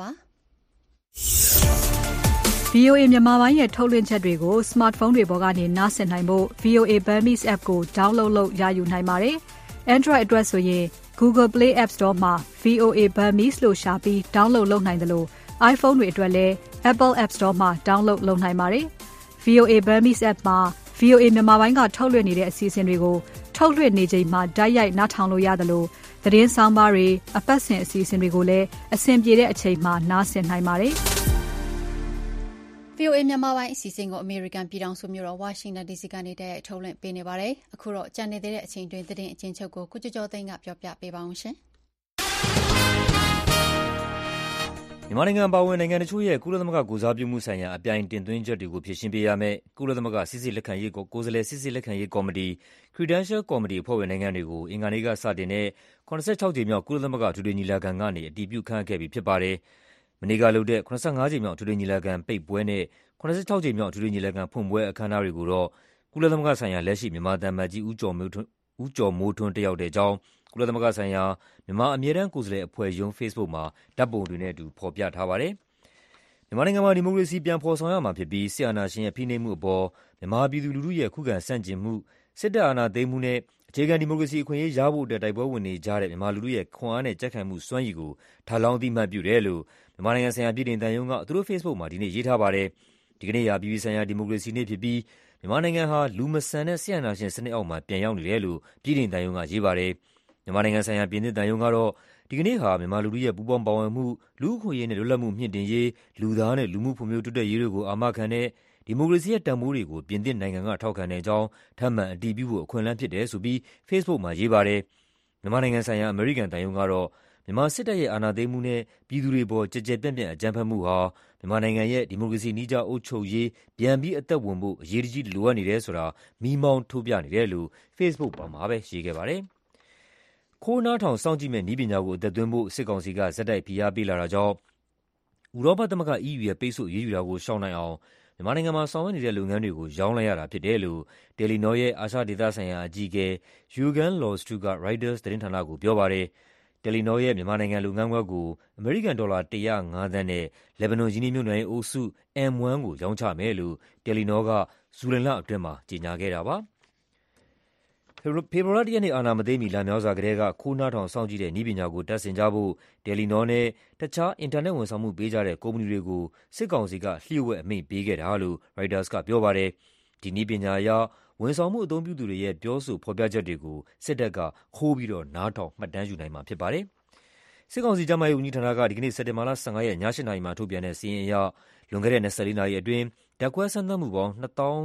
VOA မြန်မာပိုင်းရဲ့ထုတ်လွှင့်ချက်တွေကို smartphone တွေပေါ်ကနေနားဆင်နိုင်ဖို့ VOA Burmese app ကို download လုပ်ရယူနိုင်ပါတယ်။ Android အတွက်ဆိုရင် Google Play App Store မှာ VOA Burmese လို့ရှာပြီး download လုပ်နိုင်တယ်လို့ iPhone တွေအတွက်လည်း Apple App Store မှာ download လုပ်နိုင်ပါတယ်။ VOA Burmese app မှာ VOA မြန်မာပိုင်းကထုတ်လွှင့်နေတဲ့အစီအစဉ်တွေကိုထုတ်လွှင့်နေချိန်မှာတိုက်ရိုက်နားထောင်လို့ရတယ်လို့သတင်းဆောင်ပါတွေအပတ်စဉ်အစီအစဉ်တွေကိုလည်းအဆင်ပြေတဲ့အချိန်မှာနားဆင်နိုင်ပါတယ်။ VOA မြန်မာပိုင်းအစီအစဉ်ကို American ပြည်ထောင်စုမြို့တော် Washington DC ကနေတိုက်ရိုက်ထုတ်လွှင့်ပေးနေပါတယ်။အခုတော့ကြံနေသေးတဲ့အချိန်တွင်သတင်းအချင်းချုပ်ကိုကုကျော်သိန်းကပြောပြပေးပါအောင်ရှင်။မြန်မာနိုင်ငံပါဝင်နိုင်ငံတချို့ရဲ့ကုလသမဂ္ဂကိုစားပြုမှုဆိုင်ရာအပြိုင်တင်သွင်းချက်တွေကိုဖြည့်ရှင်းပေးရမယ်ကုလသမဂ္ဂစစ်စစ်လက်ခံရေးကိုယ်စားလှယ်စစ်စစ်လက်ခံရေးကော်မတီ Credential Committee အဖွဲ့ဝင်နိုင်ငံတွေကိုအင်္ဂါနေ့ကစတင်တဲ့86ကြိမ်မြောက်ကုလသမဂ္ဂထူးထွေညီလာခံကနေအတည်ပြုခန့်အပ်ခဲ့ပြီးဖြစ်ပါတယ်။မနေ့ကလုပ်တဲ့85ကြိမ်မြောက်ထူးထွေညီလာခံပိတ်ပွဲနဲ့86ကြိမ်မြောက်ထူးထွေညီလာခံဖွင့်ပွဲအခမ်းအနားတွေကိုတော့ကုလသမဂ္ဂဆိုင်ရာလက်ရှိမြန်မာသံအမတ်ကြီးဦးကျော်မိုးထွန်းတက်ရောက်တဲ့အကြောင်းကုလသမဂ္ဂဆိုင်ရာမြန်မာအမြဲတမ်းကိုယ်စားလှယ်အဖွဲ့ရုံး Facebook မှာဓာတ်ပုံတွေနဲ့အတူဖော်ပြထားပါတယ်။မြန်မာနိုင်ငံမှာဒီမိုကရေစီပြန်ဖော်ဆောင်ရမှာဖြစ်ပြီးစစ်အာဏာရှင်ရဲ့ဖိနှိပ်မှုအပေါ်မြန်မာပြည်သူလူထုရဲ့ခုခံဆန့်ကျင်မှုစစ်တပ်အာဏာသိမ်းမှုနဲ့အခြေခံဒီမိုကရေစီအခွင့်အရေးရဖို့အတွက်တိုက်ပွဲဝင်နေကြတဲ့မြန်မာလူထုရဲ့ခွန်အားနဲ့ကြက်ခံမှုစွမ်းရည်ကိုထပ်လောင်းအသိအမှတ်ပြုတယ်လို့မြန်မာနိုင်ငံဆိုင်ရာပြည်ထောင်သံရုံးကသူတို့ Facebook မှာဒီနေ့ရေးထားပါတယ်။ဒီကနေ့ဟာပြည်ပဆိုင်ရာဒီမိုကရေစီနေ့ဖြစ်ပြီးမြန်မာနိုင်ငံဟာလူမဆန်တဲ့စစ်အာဏာရှင်စနစ်အောက်မှာပြန်ရောက်နေတယ်လို့ပြည်ထောင်သံရုံးကရေးပါတယ်။မြန်မာနိုင်ငံဆိုင်ရာပြည်ထောင်သံရုံးကတော့ဒီကနေ့ဟာမြန်မာလူထုရဲ့ပူးပေါင်းပါဝင်မှုလူ့အခွင့်အရေးနဲ့လွတ်လပ်မှုမြင့်တင်ရေးလူသားနဲ့လူမှုဖွံ့ဖြိုးတိုးတက်ရေးတွေကိုအာမခံတဲ့ဒီမိုကရေစီရဲ့တန်ဖိုးတွေကိုပြင်သစ်နိုင်ငံကထောက်ခံတဲ့အကြောင်းထပ်မံအတည်ပြုဖို့အခွင့်အလမ်းဖြစ်တယ်ဆိုပြီး Facebook မှာရေးပါတယ်။မြန်မာနိုင်ငံဆိုင်ရာအမေရိကန်သံရုံးကတော့မြန်မာစစ်တပ်ရဲ့အာဏာသိမ်းမှုနဲ့ပြည်သူတွေပေါ်ကြည်ကြဲပြန့်ပြန့်အကြမ်းဖက်မှုဟာမြန်မာနိုင်ငံရဲ့ဒီမိုကရေစီနည်းကျအုပ်ချုပ်ရေးပြန်ပြီးအသက်ဝင်ဖို့အရေးကြီးလိုအပ်နေတယ်ဆိုတာမီးမောင်းထိုးပြနေတယ်လို့ Facebook ပေါ်မှာပဲရေးခဲ့ပါတယ်။ခိုးနားထောင်စောင့်ကြည့်မဲ့နည်းပညာကိုအသက်သွင်းဖို့စစ်ကောင်စီကဇက်တိုက်ဖိအားပေးလာတာကြောင့်ဥရောပသမဂ္ဂ EU ရဲ့ပိတ်ဆို့အရေးယူတာကိုရှောင်နိုင်အောင်မြန်မာနိုင်ငံမှာဆောင်ရွက်နေတဲ့လုပ်ငန်းတွေကိုရောင်းလိုက်ရတာဖြစ်တယ်လို့ Telenor ရဲ့အာရှဒေသဆိုင်ရာအကြီးအကဲ Jürgen Lostru က Reuters သတင်းဌာနကိုပြောပါတယ်။ Telenor ရဲ့မြန်မာနိုင်ငံလုပ်ငန်းခွက်ကိုအမေရိကန်ဒေါ်လာ105သန်းနဲ့လက်ဘနွန်ရင်းနှီးမြှုပ်နှံရေးအုပ်စု M1 ကိုရောင်းချမယ်လို့ Telenor ကဇူလိုင်လအတွင်းမှာကြေညာခဲ့တာပါ။ဖေဖော်ဝါရီလ 1 ရက်နေ့အာဏာမသိမ်းမီလများစွာကတည်းကခိုးနားထောင်စောင့်ကြည့်တဲ့နည်းပညာကိုတပ်ဆင်ကြဖို့ Telenor နဲ့တခြားအင်တာနက်ဝန်ဆောင်မှုပေးကြတဲ့ကုမ္ပဏီတွေကိုစစ်ကောင်စီကလျှို့ဝှက်အမိန့်ပေးခဲ့တာလို့ Reuters ကပြောပါတယ်။ဒီနည်းပညာအရဝန်ဆောင်မှုအသုံးပြုသူတွေရဲ့ပြောဆိုဖော်ပြချက်တွေကိုစစ်တပ်ကခိုးပြီးတော့နားထောင်မှတ်တမ်းယူနိုင်မှာဖြစ်ပါတယ်။စစ်ကောင်စီကျန်းမာရေးဝန်ကြီးဌာနကဒီကနေ့စက်တင်ဘာလ15ရက်ည8:00နာရီမှာထုတ်ပြန်တဲ့စာရင်းအရလွန်ခဲ့တဲ့24နာရီအတွင်းဓာတ်ခွဲစမ်းသပ်မှုပေါင်း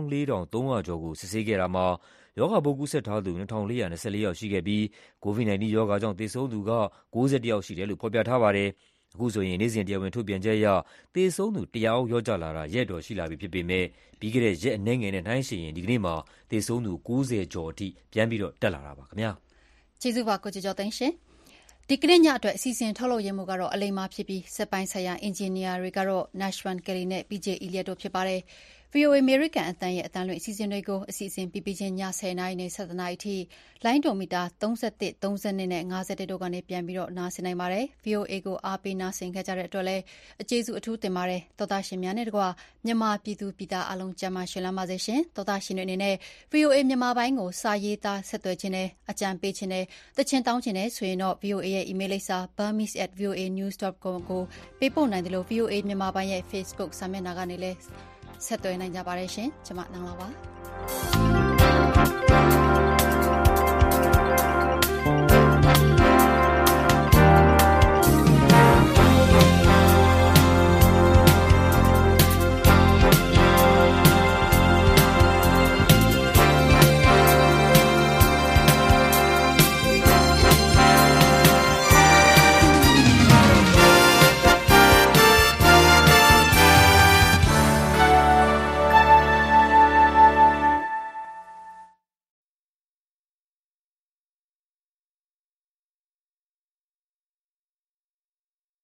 24,300 ကျော်ကိုစစ်ဆေးခဲ့တာမှာရောဂါပိုးကူးစက်ထားသူ2,424 ယောက်ရှိခဲ့ပြီး COVID-19 ရောဂါကြောင့်သေဆုံးသူက91ယောက်ရှိတယ်လို့ဖော်ပြထားပါတယ်။အခုဆိုရင်နေ့စဉ်တရားဝင်ထုတ်ပြန်ချက်အရသေဆုံးသူ100ယောက်လျော့ကျလာတာရက်တော်ရှိလာပြီဖြစ်ပေမဲ့ပြီးခဲ့တဲ့ရက်အနည်းငယ်နဲ့နှိုင်းယှဉ်ရင်ဒီကနေ့မှာသေဆုံးသူ90ကျော်အထိပြန်ပြီးတော့တက်လာတာပါခင်ဗျာ။ကျေးဇူးပါကိုကျော်သိန်းရှင်။ဒီကနေ့ညအတွက်အစီအစဉ်ထုတ်လုပ်ရမှုကတော့အလိမ္မာဖြစ်ပြီးစက်ပိုင်းဆိုင်ရာအင်ဂျင်နီယာတွေကတော့ Nashwan Kelly နဲ့ PJ Elliott တို့ဖြစ်ပါတယ်။ VOA American အသံရဲ့အသံလွှင့်အစီအစဉ်တွေကိုအစီအစဉ်ပြချင်းည10:00နာရီနဲ့17:00နာရီအထိလိုင်းဒိုမီတာ31, 32နဲ့51တို့ကနေပြန်ပြီးတော့နားဆင်နိုင်ပါတယ်။ VOA ကိုအားပေးနားဆင်ခဲ့ကြတဲ့အတွက်လည်းအကျေးဇူးအထူးတင်ပါတယ်။သောသားရှင်များနဲ့တကွမြန်မာပြည်သူပြည်သားအလုံးကျန်းမာရှင်လန်းပါစေရှင်။သောသားရှင်တွေအနေနဲ့ VOA မြန်မာပိုင်းကိုစာရေးသားဆက်သွယ်ခြင်းနဲ့အကြံပေးခြင်းနဲ့တခြင်းတောင်းခြင်းနဲ့ဆိုရင်တော့ VOA ရဲ့ email လိပ်စာ burmese@voanews.com ကိုပေးပို့နိုင်တယ်လို့ VOA မြန်မာပိုင်းရဲ့ Facebook စာမျက်နှာကနေလည်းဆက်သွယ်နိုင်ကြပါတယ်ရှင်။ကျွန်မနန်းလာပါ